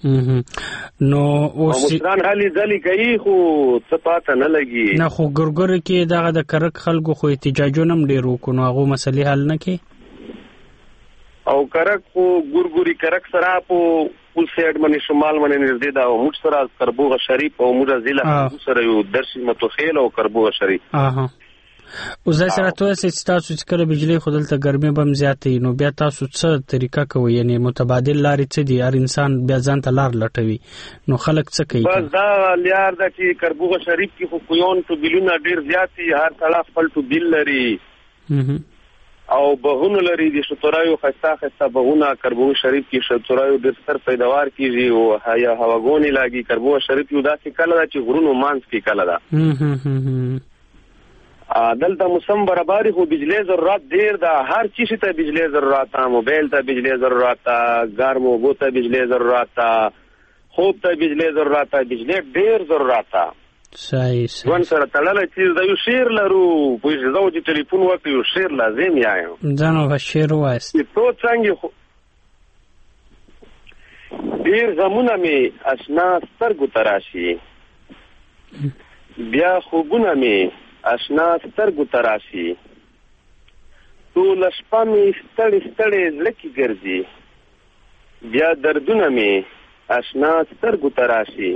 نو اوس مشران حالي ځلې کوي خو څه پاته نه لګي نه خو ګرګر کې دغه د کرک خلکو خو احتجاجونه هم ډیر وکړو نو هغه مسلې حل نه کی او کرک په ګورګوري کرک سره په پول سیډ باندې شمال باندې نږدې دا موږ سره کربوغه شریف او موږ ضلع سره یو درسي متوخیل او کربوغه شریف اوس ځای سره تاسو تاسو چې کله بجلی خودلته ګرمي بم زیاتې نو بیا تاسو څه طریقه کوي یعنی متبادل لارې څه دي هر انسان بیا ځان ته لار لټوي نو خلک څه کوي بس دا لار دا چې کربوغه شریف کې خو کویون ته بلونه ډیر زیات دي هر طرف خپل ته بل لري او بهونه لري د شتورایو خسته بهونه کربوغه شریف کې شتورایو ډیر ستر پیداوار کیږي او یا هواګونی لاګي کربوغه شریف یو داسې کله دا چې غرونو مانس کې کله دا دلته موسم برابر خو بجلی ضرورت ډیر ده هر چیز ته بجلی ضرورت ده موبایل ته بجلی ضرورت ده ګرمو بو ته بجلی ضرورت ده خوب ته بجلی ضرورت ده بجلی ډیر ضرورت ده صحیح ځوان سره تړل چیز د یو شیر لرو په ځو چې ټلیفون وکړو یو شیر لازم یایم ځانو په شیر وایست ته څنګه ډیر زمونه می آشنا سترګو تراشي بیا خوبونه می آشنا سترګو تراشي ټول شپه مې ستړې زړه کې ګرځي بیا دردونه مې آشنا سترګو تراشي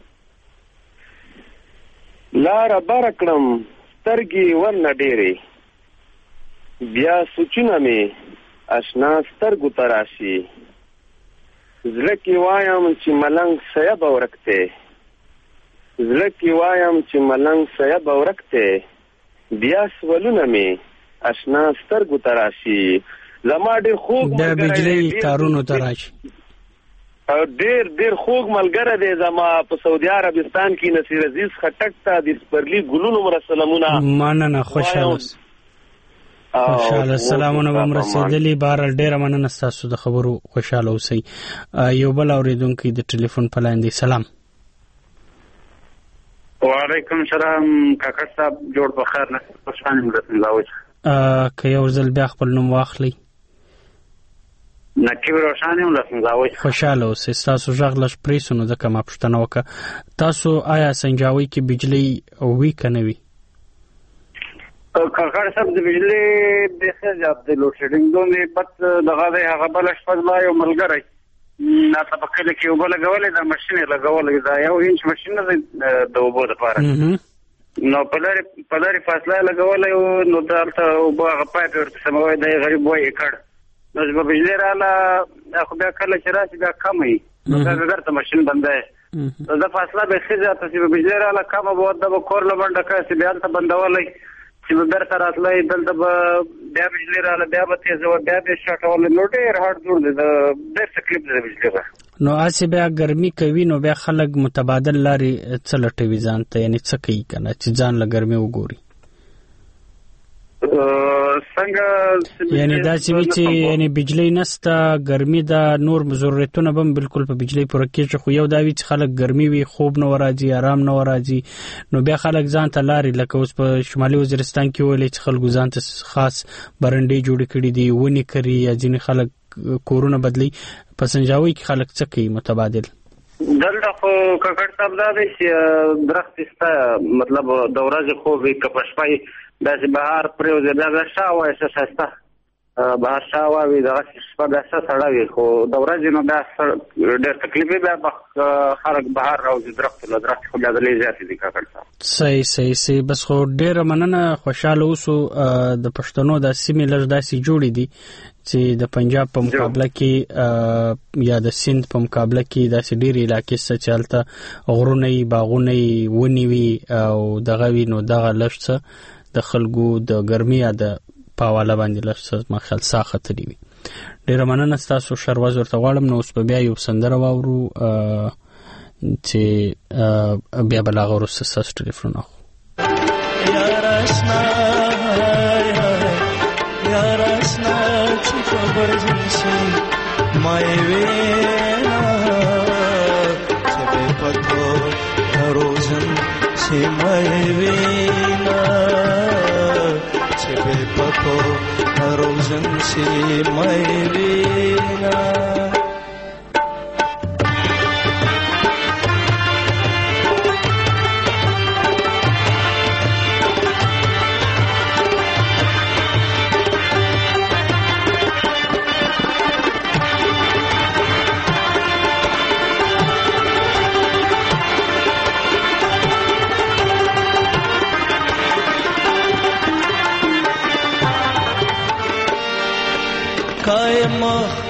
لاره بره کړم سترګې ورنه ډېرې بیا سوچونه مې آشنا سترګو تراشي زړه کې وایم چې ملنګ سیب ورکته زړه کې وایم چې ملنګ سیب ورکته بیا سوالونه مې آشنا سترګو تراشي زما ډېر خوږ د بجلی تارونو تراشي او ډېر خوږ ملګری دی زما په سعودي عربستان کې نصیر عزیز خټک ته د سپرلی ګلونو مرسلمونه مننه خوشاله سلامونه به مرسېدلي بهر ډېره مننه ستاسو د خبرو خوشاله اوسئ یو بل اورېدونکی د ټلیفون په لاین دی سلام وعلیکم السلام کاکا صاحب جوړ بخیر نه خوشحال یم رسنځاوي که یو ځل بیا خپل نوم واخلئ نقیب روشان یم رسنځاوي خوشاله اوسئ ستاسو غږ لږ پرې سو نو ځکه ما پوښتنه وکړه تاسو آیا سنجاوي کې بجلی وي که نه وي کاکا صاحب د بجلی بیخي زیات دی لوډ شیډینګ دومره بد دغه دی هغه بله شپه زما یو ملګری ناڅه په کلي کې اوبه لګولې دا ماشین یې لګولی دا یو انچ ماشین نه دی د اوبو دپاره نو په لرې فاصله یې لګولی نو دلته اوبه هغه پایپ یې ورته سموی دی غریب وایي یې کړ نو چې به بجلی راغله خو بیا کله چې راشي بیا کمه وي نو بیا به بېرته ماشین بندوی نو دا فاصله بیخي زیاته چې به بجلی راغله کمه به ورته به کور له منډه کړی چې بیا هلته بندولی چې به بیرته راتلی دلته به بیا بجلی راغله بیا به تېزوه بیا به شاټولی نو ډېر هارډ جوړ دی ډېر تکلیف دی د بجلی به نو هسې بیا ګرمي کوي نو بیا خلک متبادل لارې څه لټوي ځان ته یعنې څه کوي که نه چې ځان له ګرمي وګوري یعنې داسې وي چې یعنې بجلی نسته ګرمي ده نور ضرورتونه به هم بالکل په بجلی پوره کېږي خو یو دا وي چې خلک ګرمي وي خوب نه ورځي آرام نه ورځي نو بیا خلک ځان ته لارې لکه اوس په شمالي وزیرستان کې ویلې چې خلکو ځان ته خاص برنډې جوړې کړي دي ونې کري یا ځینې خلک کورونه بدلی په سنجاوي کې خلک څه کوي متبادل دلته خو کاکړ صاحب دا دی چې درخت سته مطلب د ورځې خوب وي که په شپه داسې بهار پرېوځي بیا بیا شا وایي ښه ښایسته بهر شا واوي دغسې شپه بیا ښه سړه وي خو د ورځې نو بیا ډېر تکلیف وي بیا خلک بهر راوځي درختو له درختې خو بیا دلې زیاتې دي کاکړ صاحب صحیح بس خو ډېره مننه خوشحاله اوسو د پښتنو دا سیمې لږ داسې جوړې دي چې د پنجاب په مقابله کې یا د سند په مقابله کې داسې ډېرې علاقې شته چې هلته غرونه وي باغونه وي ونې وي او دغه وي نو دغه لږ څه د خلکو د ګرمۍ یا د په حواله باندې لږ څه ما خیال ساه ختلې وي ډېره مننه ستاسو شروز ورته غواړم نو اوس به بیا یو سندره واورو چې بیا به له هغه وروسته ستاسو ټلیفون اخلو یار اشنا چې خبر ځنشي ما یې وینا چې بې پتو روزن چې ما یې وینا چې بې پتو روزن چې ما یې وینا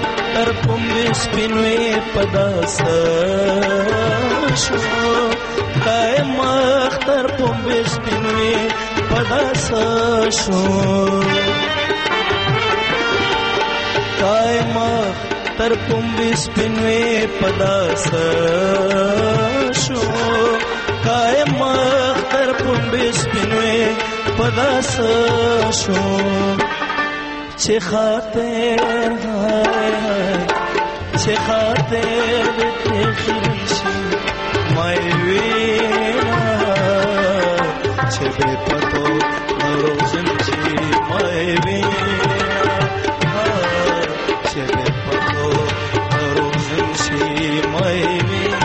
تر پمبې سپینوي پداسه شو کای مخ تر پمبې سپینوي پداسه شو کای مخ تر پمبې سپینوي پداسه شو کای مخ تر پمبې سپینوي پداسه شو چې خاطر هاي هاي چې خاطر دې خرشي مای وینا چې به پتو روزن چې مای وینا چې به پتو روزن چې مای وینا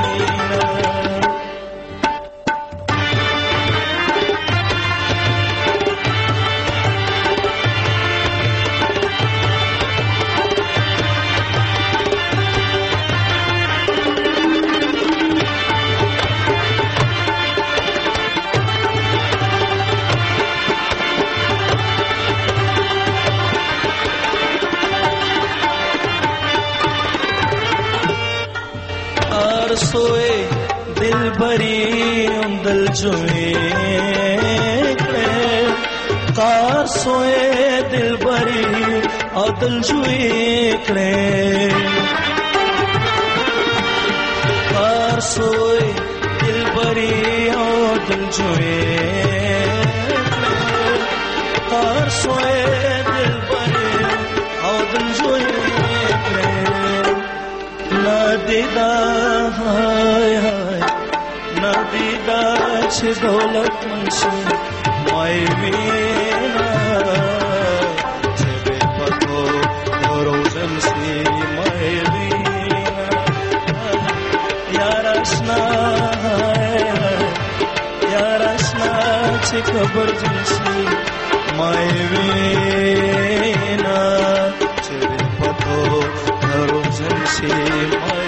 सोए दिल भरी दिल जुए कार सोए दिल भरी और दिल जुए कार सोए दिल भरी और दिल जुए कार सोए दिल भरी और दिल जुए नदीदा हाय हाय नदीदा छे दौलत मंशे माय वीना छे पतो रोजन सी माय वीना यार आशना हाय यार आशना छे खबर जनसी माय वीना छे पतो रोजन सी माय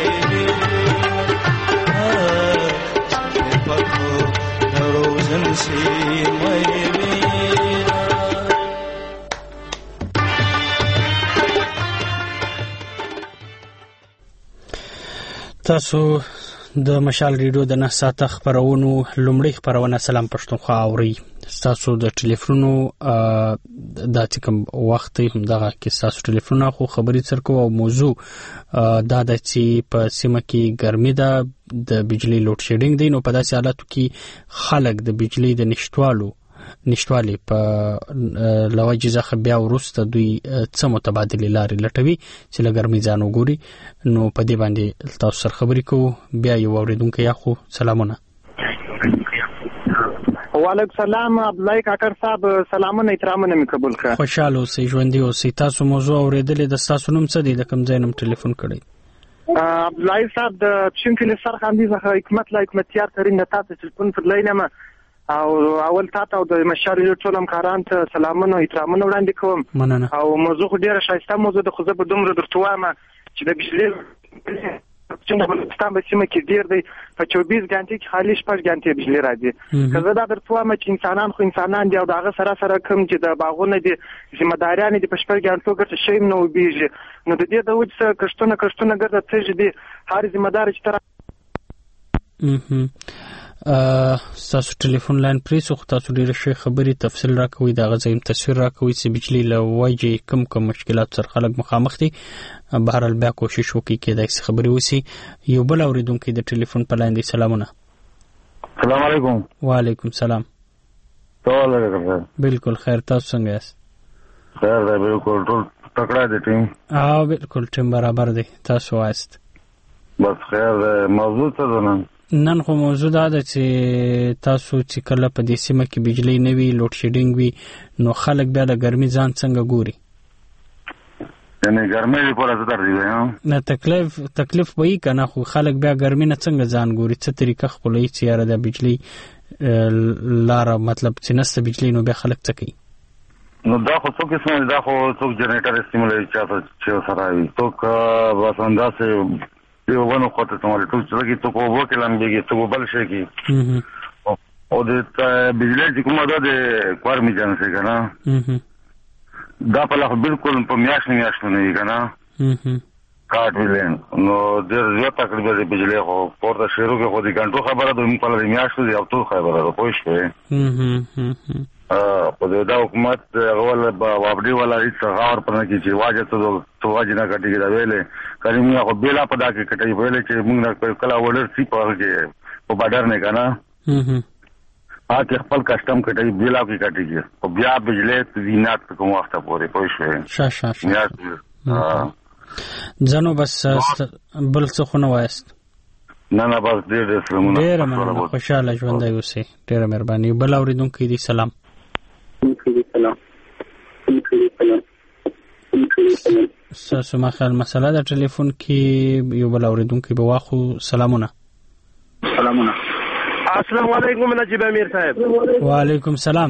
تاسو د مشال ریډیو د 9 ساعته خبرونو لومړی خبرونه سلام پښتونخوا اوري تاسو د ټلیفونو د کوم وخت هم دغه کې تاسو ټلیفون خو خبري سرکو او موضوع دا د چې په سیمه کې ګرمي ده د بجلی لوډ شیډینګ دی نو په داسې حالاتو کې خلک د بجلی د نشټوالي په لوجه ځخه بیا ورسته دوی څه متبادل لارې لټوي چې لګرمي ځان وګوري نو په دې باندې تاسو سره خبرې کوو بیا یو اوریدونکو یا خو سلامونه وعلیکم السلام عبدالله کاکر صاحب سلامونه احترامونه می قبول کړه خوشاله اوسئ ژوندۍ اوسئ تاسو موضوع اوریدلې د تاسو نوم څه دی د کوم ځای نوم ټلیفون کړی عبدالله صاحب د شینکل سرخاندي څخه حکمت لا حکمتیار ترين تاسو ټلیفون پر لینمه او اول تاسو د مشال ټولم کاران ته سلامونه احترامونه وړاندې کوم مننه او موضوع ډیره شایسته موضوع د خو زه به دومره درته وایم چې د بجلی څنګه بلوچستان په سیمه کې ډیر دی په 24 غنټې کې خالي 6 غنټې بجلی راځي کله دا درته وایم چې انسانان خو انسانان دي او داغه سره کوم چې د باغونه دي ذمہ داریان دي په 6 غنټو ګرځي شي نو بیږي نو د دې د وځ کښتونه ګرځي ته دي هر ذمہ دار چې تر تاسو ټلیفون لاین پریسو تاسو ډیره شي خبري تفصیل راکوي دا غزایم تصویر راکوي چې بجلی له وایي کوم مشکلات سره خلک مخامخ دي بهرال بیا کوشش وکړي چې دا خبري وسی یو بل اوریدونکو د ټلیفون په لاین دی سلامونه السلام علیکم وعلیکم السلام ټول بالکل خیر تاسو څنګه یاست خیر دی بالکل ټول تکړه دي ټیم بالکل ټیم برابر دی تاسو وایست بس خیر موضوع څه ده نن خو موضوع دا ده چې تاسو چې کله په دې سیمه کې بجلی نه وي لوډ شیډینګ وي نو خلک بیا د ګرمي ځان څنګه ګوري یعنی ګرمي لپاره څه درځي نه تکلیف وایي کنه خو خلک بیا ګرمي نه څنګه ځان ګوري څه طریقه خپلوي چې یاره د بجلی لار مطلب چې نسته بجلی نو بیا خلک څه کوي نو دا خو څوک اسمه دا خو څوک جنریټر استعمالوي چې سره وي څوک بس اندازه یو ونه کوته تمہاری ټول چې تو کو وکه لمبيږي تو بل شي کی او د بجلی چې کومه ده د کوار می جان سي کنه دا په لاره بالکل په میاش نه وي کنه کارت ویلین نو ډېر زیات تقریبا د بجلی خو پورته شروع کې خو د ګڼټو خبره د موږ په لاره میاشتو دی او ټول خبره ده پوه شوې په دا حکومت غول وابډي ولا هیڅ غور پر نه کیږي واجه ته واجه نه کټي دا ویلې کله موږ خو بیلا په دا کې کټي ویلې چې موږ نه کلا وړر سی په کې په بادر نه کنه اته خپل کسٹم کټي بیلا کې کټي او بیا بجلی تزینات کوم وخت پورې پوه شوې ځنو بس بل څه خو نه وایست نه بس ډېر مننه خوشاله ژوندی اوسئ ډېره مهرباني بل اورېدونکی دی سلام ستاسو مخال مسله د ټلیفون کې یو بل اورېدونکی به واخو سلامونه السلام علیکم نجیب امیر صاحب وعلیکم سلام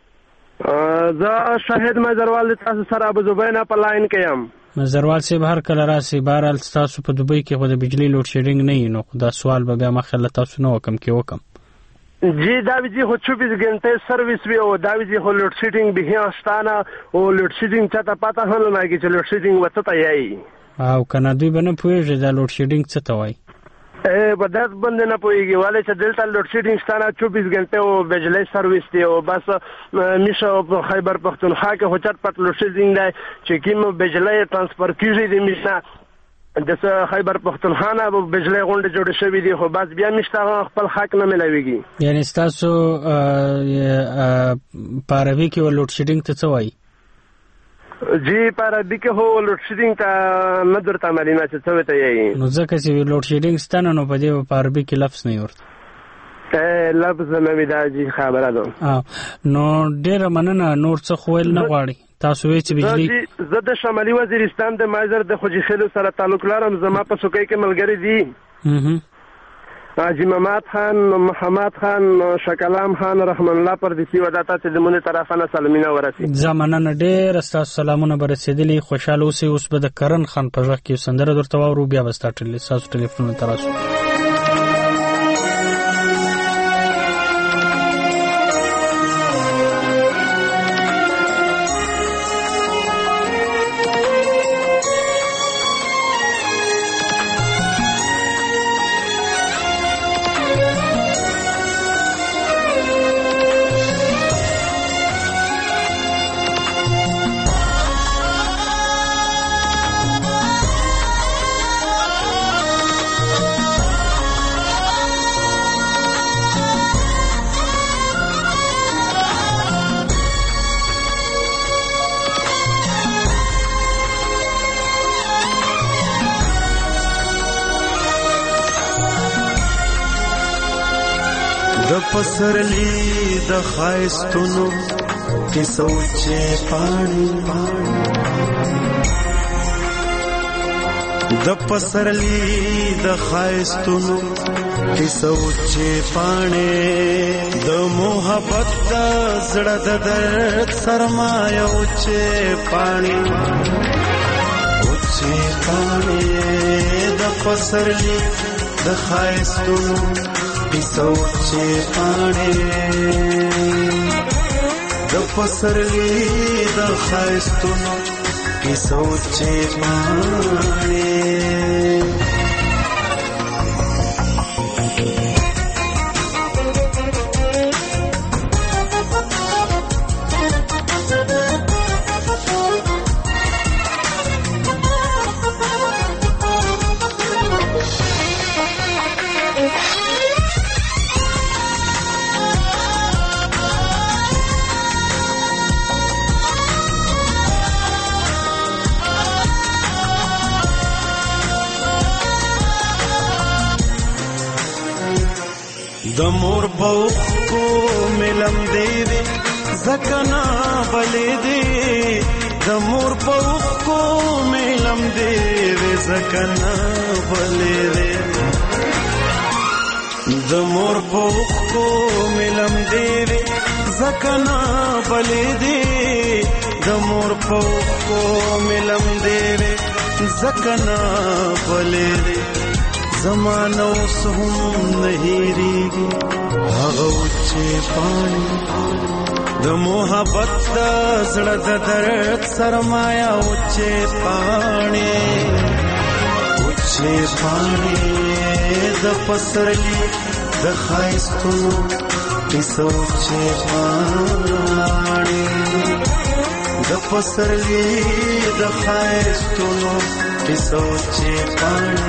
زه شاهد مزروال تاسو سره ابو زبینا په لاین کې یم مزروال صاحب هر کله راسي بهرحال تاسو په دوبۍ کې خو د بجلی لوډ شیډینګ نه وي نو دا سوال به بیا مخله تاسو نه وکم کې وکم جی داویزی خو 24 घंटे सर्विस भी हो दावیزی خو لوډ شیډینګ به هستانه او لوډ شیډینګ چاته پاته هم نه لګي چې لوډ شیډینګ وته ته یي او کنه دوی بنه پوهیږي دا لوډ شیډینګ څه ته وایي په داس باندې نه پوهیږي والے چې دلته لوډ شیډینګ ستانه 24 घंटे او بجلی سرویس دی او بس میشه په خیبر پختونخوا کې هو چټ پټ لوډ شیډینګ دی چې کوم بجلی ترانسفر کیږي د میشه د خیبر پختونخوا نه بجلی غونډه جوړ شوې دي خو بس بیا میشته خپل حق نه ملويږي یعنی تاسو پاروي کې لوډ شیډینګ ته څه وایي جی پاروي کې هو لوډ شیډینګ ته نه درته معلومه چې څه وته یي نو ځکه چې لوډ شیډینګ ستنه نو په دې پاروي کې لفظ نه ورته لفظ نه وی دا جی خبره ده نو ډېر مننه نور څه خویل نه غواړي تاسو وی چې بجلی زه د شمالي وزیرستان د ماجر د خوجي خلو سره تعلق لرم زما په سوکۍ کې ملګری دي حاجی محمد خان محمد خان شکلام خان رحمان الله پردیسی وداتا چې د مونږ طرفانه سلامونه ورسي زمانه ډېر تاسو سلامونه برسېدلي خوشاله اوسئ اوس به د کرن خان په ځخ کې سندره درته وورو بیا به تاسو ټلیفون تراسو پسرلی د خایستونو کې سوچې پانی د پسرلی د خایستونو کې سوچې پانی د محبت د زړه د درد سرمایه اوچې پانی د پسرلی د خایستونو سوچې پاڼې د پسرلی د خایستونو کې سوچې پاڼې د مور بوخ کو ملم دی زکنا بلې دی د مور بوخ کو ملم دی زکنا بلې دی د مور بوخ کو ملم دی زکنا بلې دی د مور بوخ کو ملم دی زکنا بلې دی زمانو سهم نهیریږي هغه چې پانی د محبت د زړه د درد سرمایه او چې پانی چې پاڼې د پسرلی د ښایستونو کیسو چې پاڼې د پسرلی د ښایستونو کیسو چې پاڼې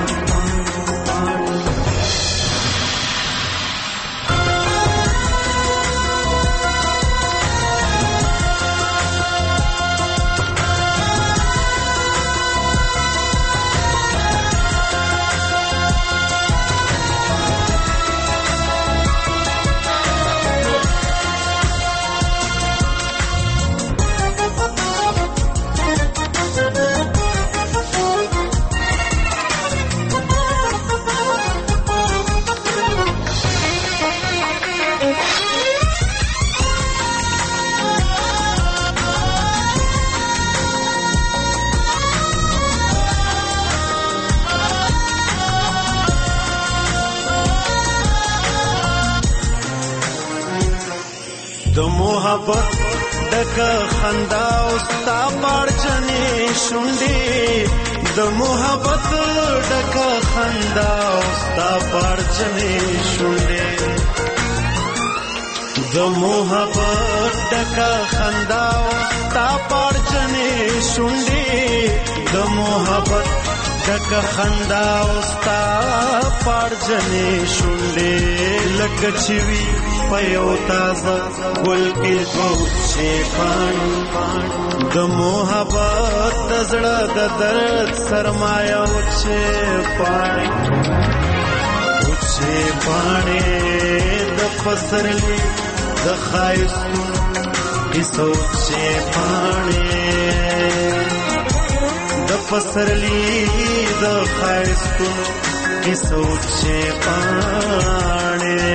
محبت دغه خندا او ستا پړجنې شونډې د محبت دغه خندا او ستا پړجنې شونډې د محبت دغه خندا او ستا پړجنې شونډې د محبت دغه خندا او ستا پړجنې شونډې لکه چې وي پيو تازه ګل کې کوڅه پاڼې د محبت د زړه د درد سرمایه وچه پاڼې د پسرلی د ښایستونو کیسو چې پاڼې د پسرلی د ښایستونو کیسو چې پاڼې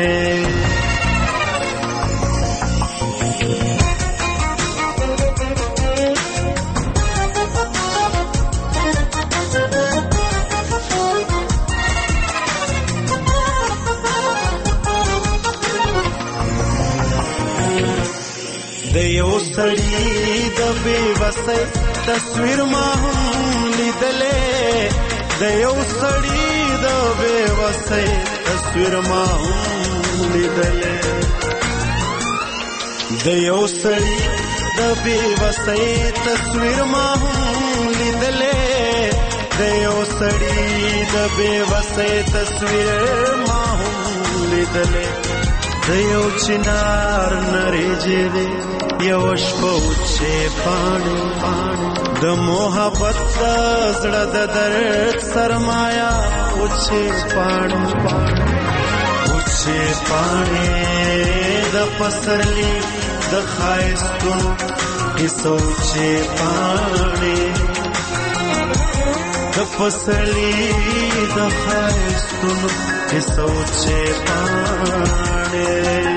د یو سړي د بې وسۍ تصویر ما هم لیدلې د یو سړي د بې وسۍ تصویر ما هم لیدلې د یو سړي د بې وسۍ تصویر ما هم لیدلې د یو سړي د بې وسۍ تصویر ما هم لیدلې د یو چنار نریجې دی یو شپه وچې پاڼې د محبت د زړه د درد سرمایه وچې پاڼې د پسرلی د ښایستونو کیسو چې پاڼې د پسرلی د ښایستونو کیسو چې پاڼې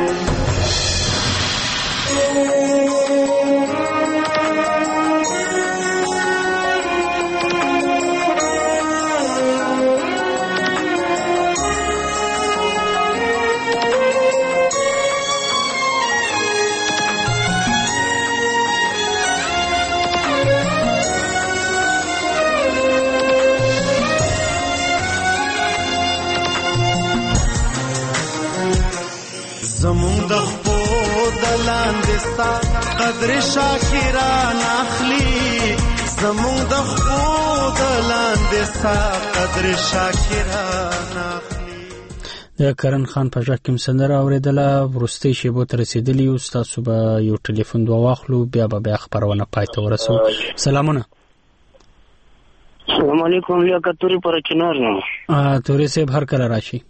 زمون د خپو د لاندې ستا قدر شاکران اخلي زمون د خپو د لاندې ستا قدر شاکران اخلي د کرن خان په ژغ کې سندره اوریدله ورستۍ شیبو ته رسیدلی او تاسو به یو ټلیفون دوه واخلو بیا خبرونه پای ته ورسو سلامونه السلام علیکم یا کتوري پر چنار نو توري صاحب هر کله راشي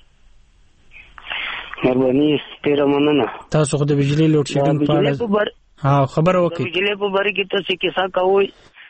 مهرباني ډیره مننه تاسو خو د بجلی لوډ شیډینګ په اړه خبر وکړئ بجلی په باره کې تاسو کیسه کوئ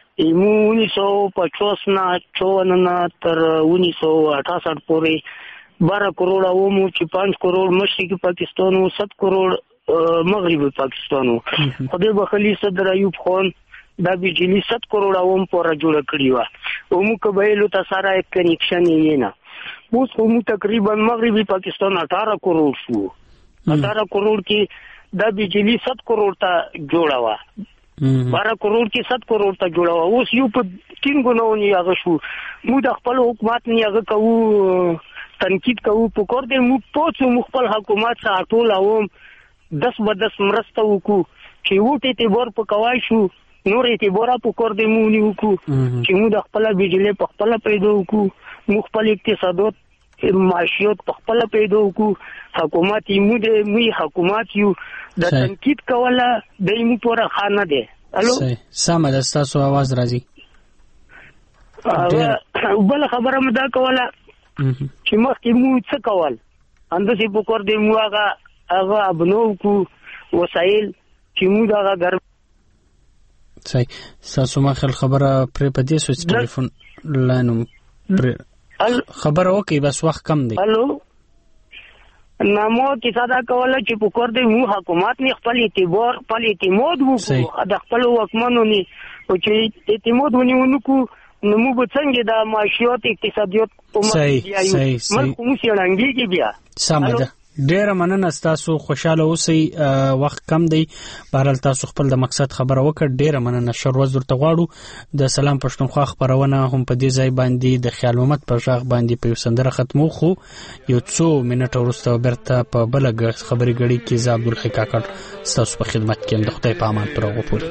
1950 نه 54 نه تر 1968 پورې 12 کروڑ عوامو چې 5 کروڑ مشرقي پاکستان او 7 کروڑ مغربي پاکستان په دې بخلی صدر ایوب خان دا بجلی 7 کروڑ عوام پورا جوړ کړی و او مو قبایلو ته سره یک کنیکشن یې نه اوس کوم تقریبا مغربي پاکستان 18 کروڑ شو 18 کروڑ کې دا بجلی 7 کروڑ ته جوړا و 12 کروڑ کې 7 کروڑ ته جوړاوه. اوس یو په 3 ګونونی هغه شو. موږ د خپل حکومت نه هغه کوو تنقید کوو په کور دې موږ پوڅو خپل حکومت سره ټول اوم 10 مرسته وکړو چې وټه ته ور په کوای شو نور اعتبار په کور دې مونږ وکړو چې موږ د خپل بجلی په خپل پیدا وکړو موږ خپل اقتصادات معاشیات په خپل پیدا وکړو. حکومت یې حکومت یو د تنقید کوله د یې پوره خانه ده. الو سم ده تاسو आवाज راځي. بل خبره مده کوله چې مخکې موږ څه کول اندسې په کور دې موږ هغه ابنو کو وسایل چې موږ هغه ګر صحیح. تاسو ما خل خبره پر پدې سوچ ټلیفون لاینم خبره وکي بس وخت کم دی. الو نامو کې ساده کوله چې په کور دې مو حکومت نه خپل اعتبار خپل اعتماد وکړو د خپل حکومتونو نه او چې اعتماد ونیونکو نو موږ څنګه د معاشيات اقتصادیات په مخ ملک مو سیړانګي بیا. سم ده. ډیره مننه تاسو خوشاله اوسئ. وخت کم دی بهرحال تاسو خپل د مقصد خبره وکړه. ډیره مننه. شروع ورته غواړو د سلام پښتونخوا خبرونه هم په دې ځای باندې د خیال محمد پر ژغ باندې په سندره ختمو خو یو څو منټه وروسته برته په بلګ خبري غړي کې ز عبدالحی کاکړ تاسو په خدمت کې د خدای په امان پر وګورئ.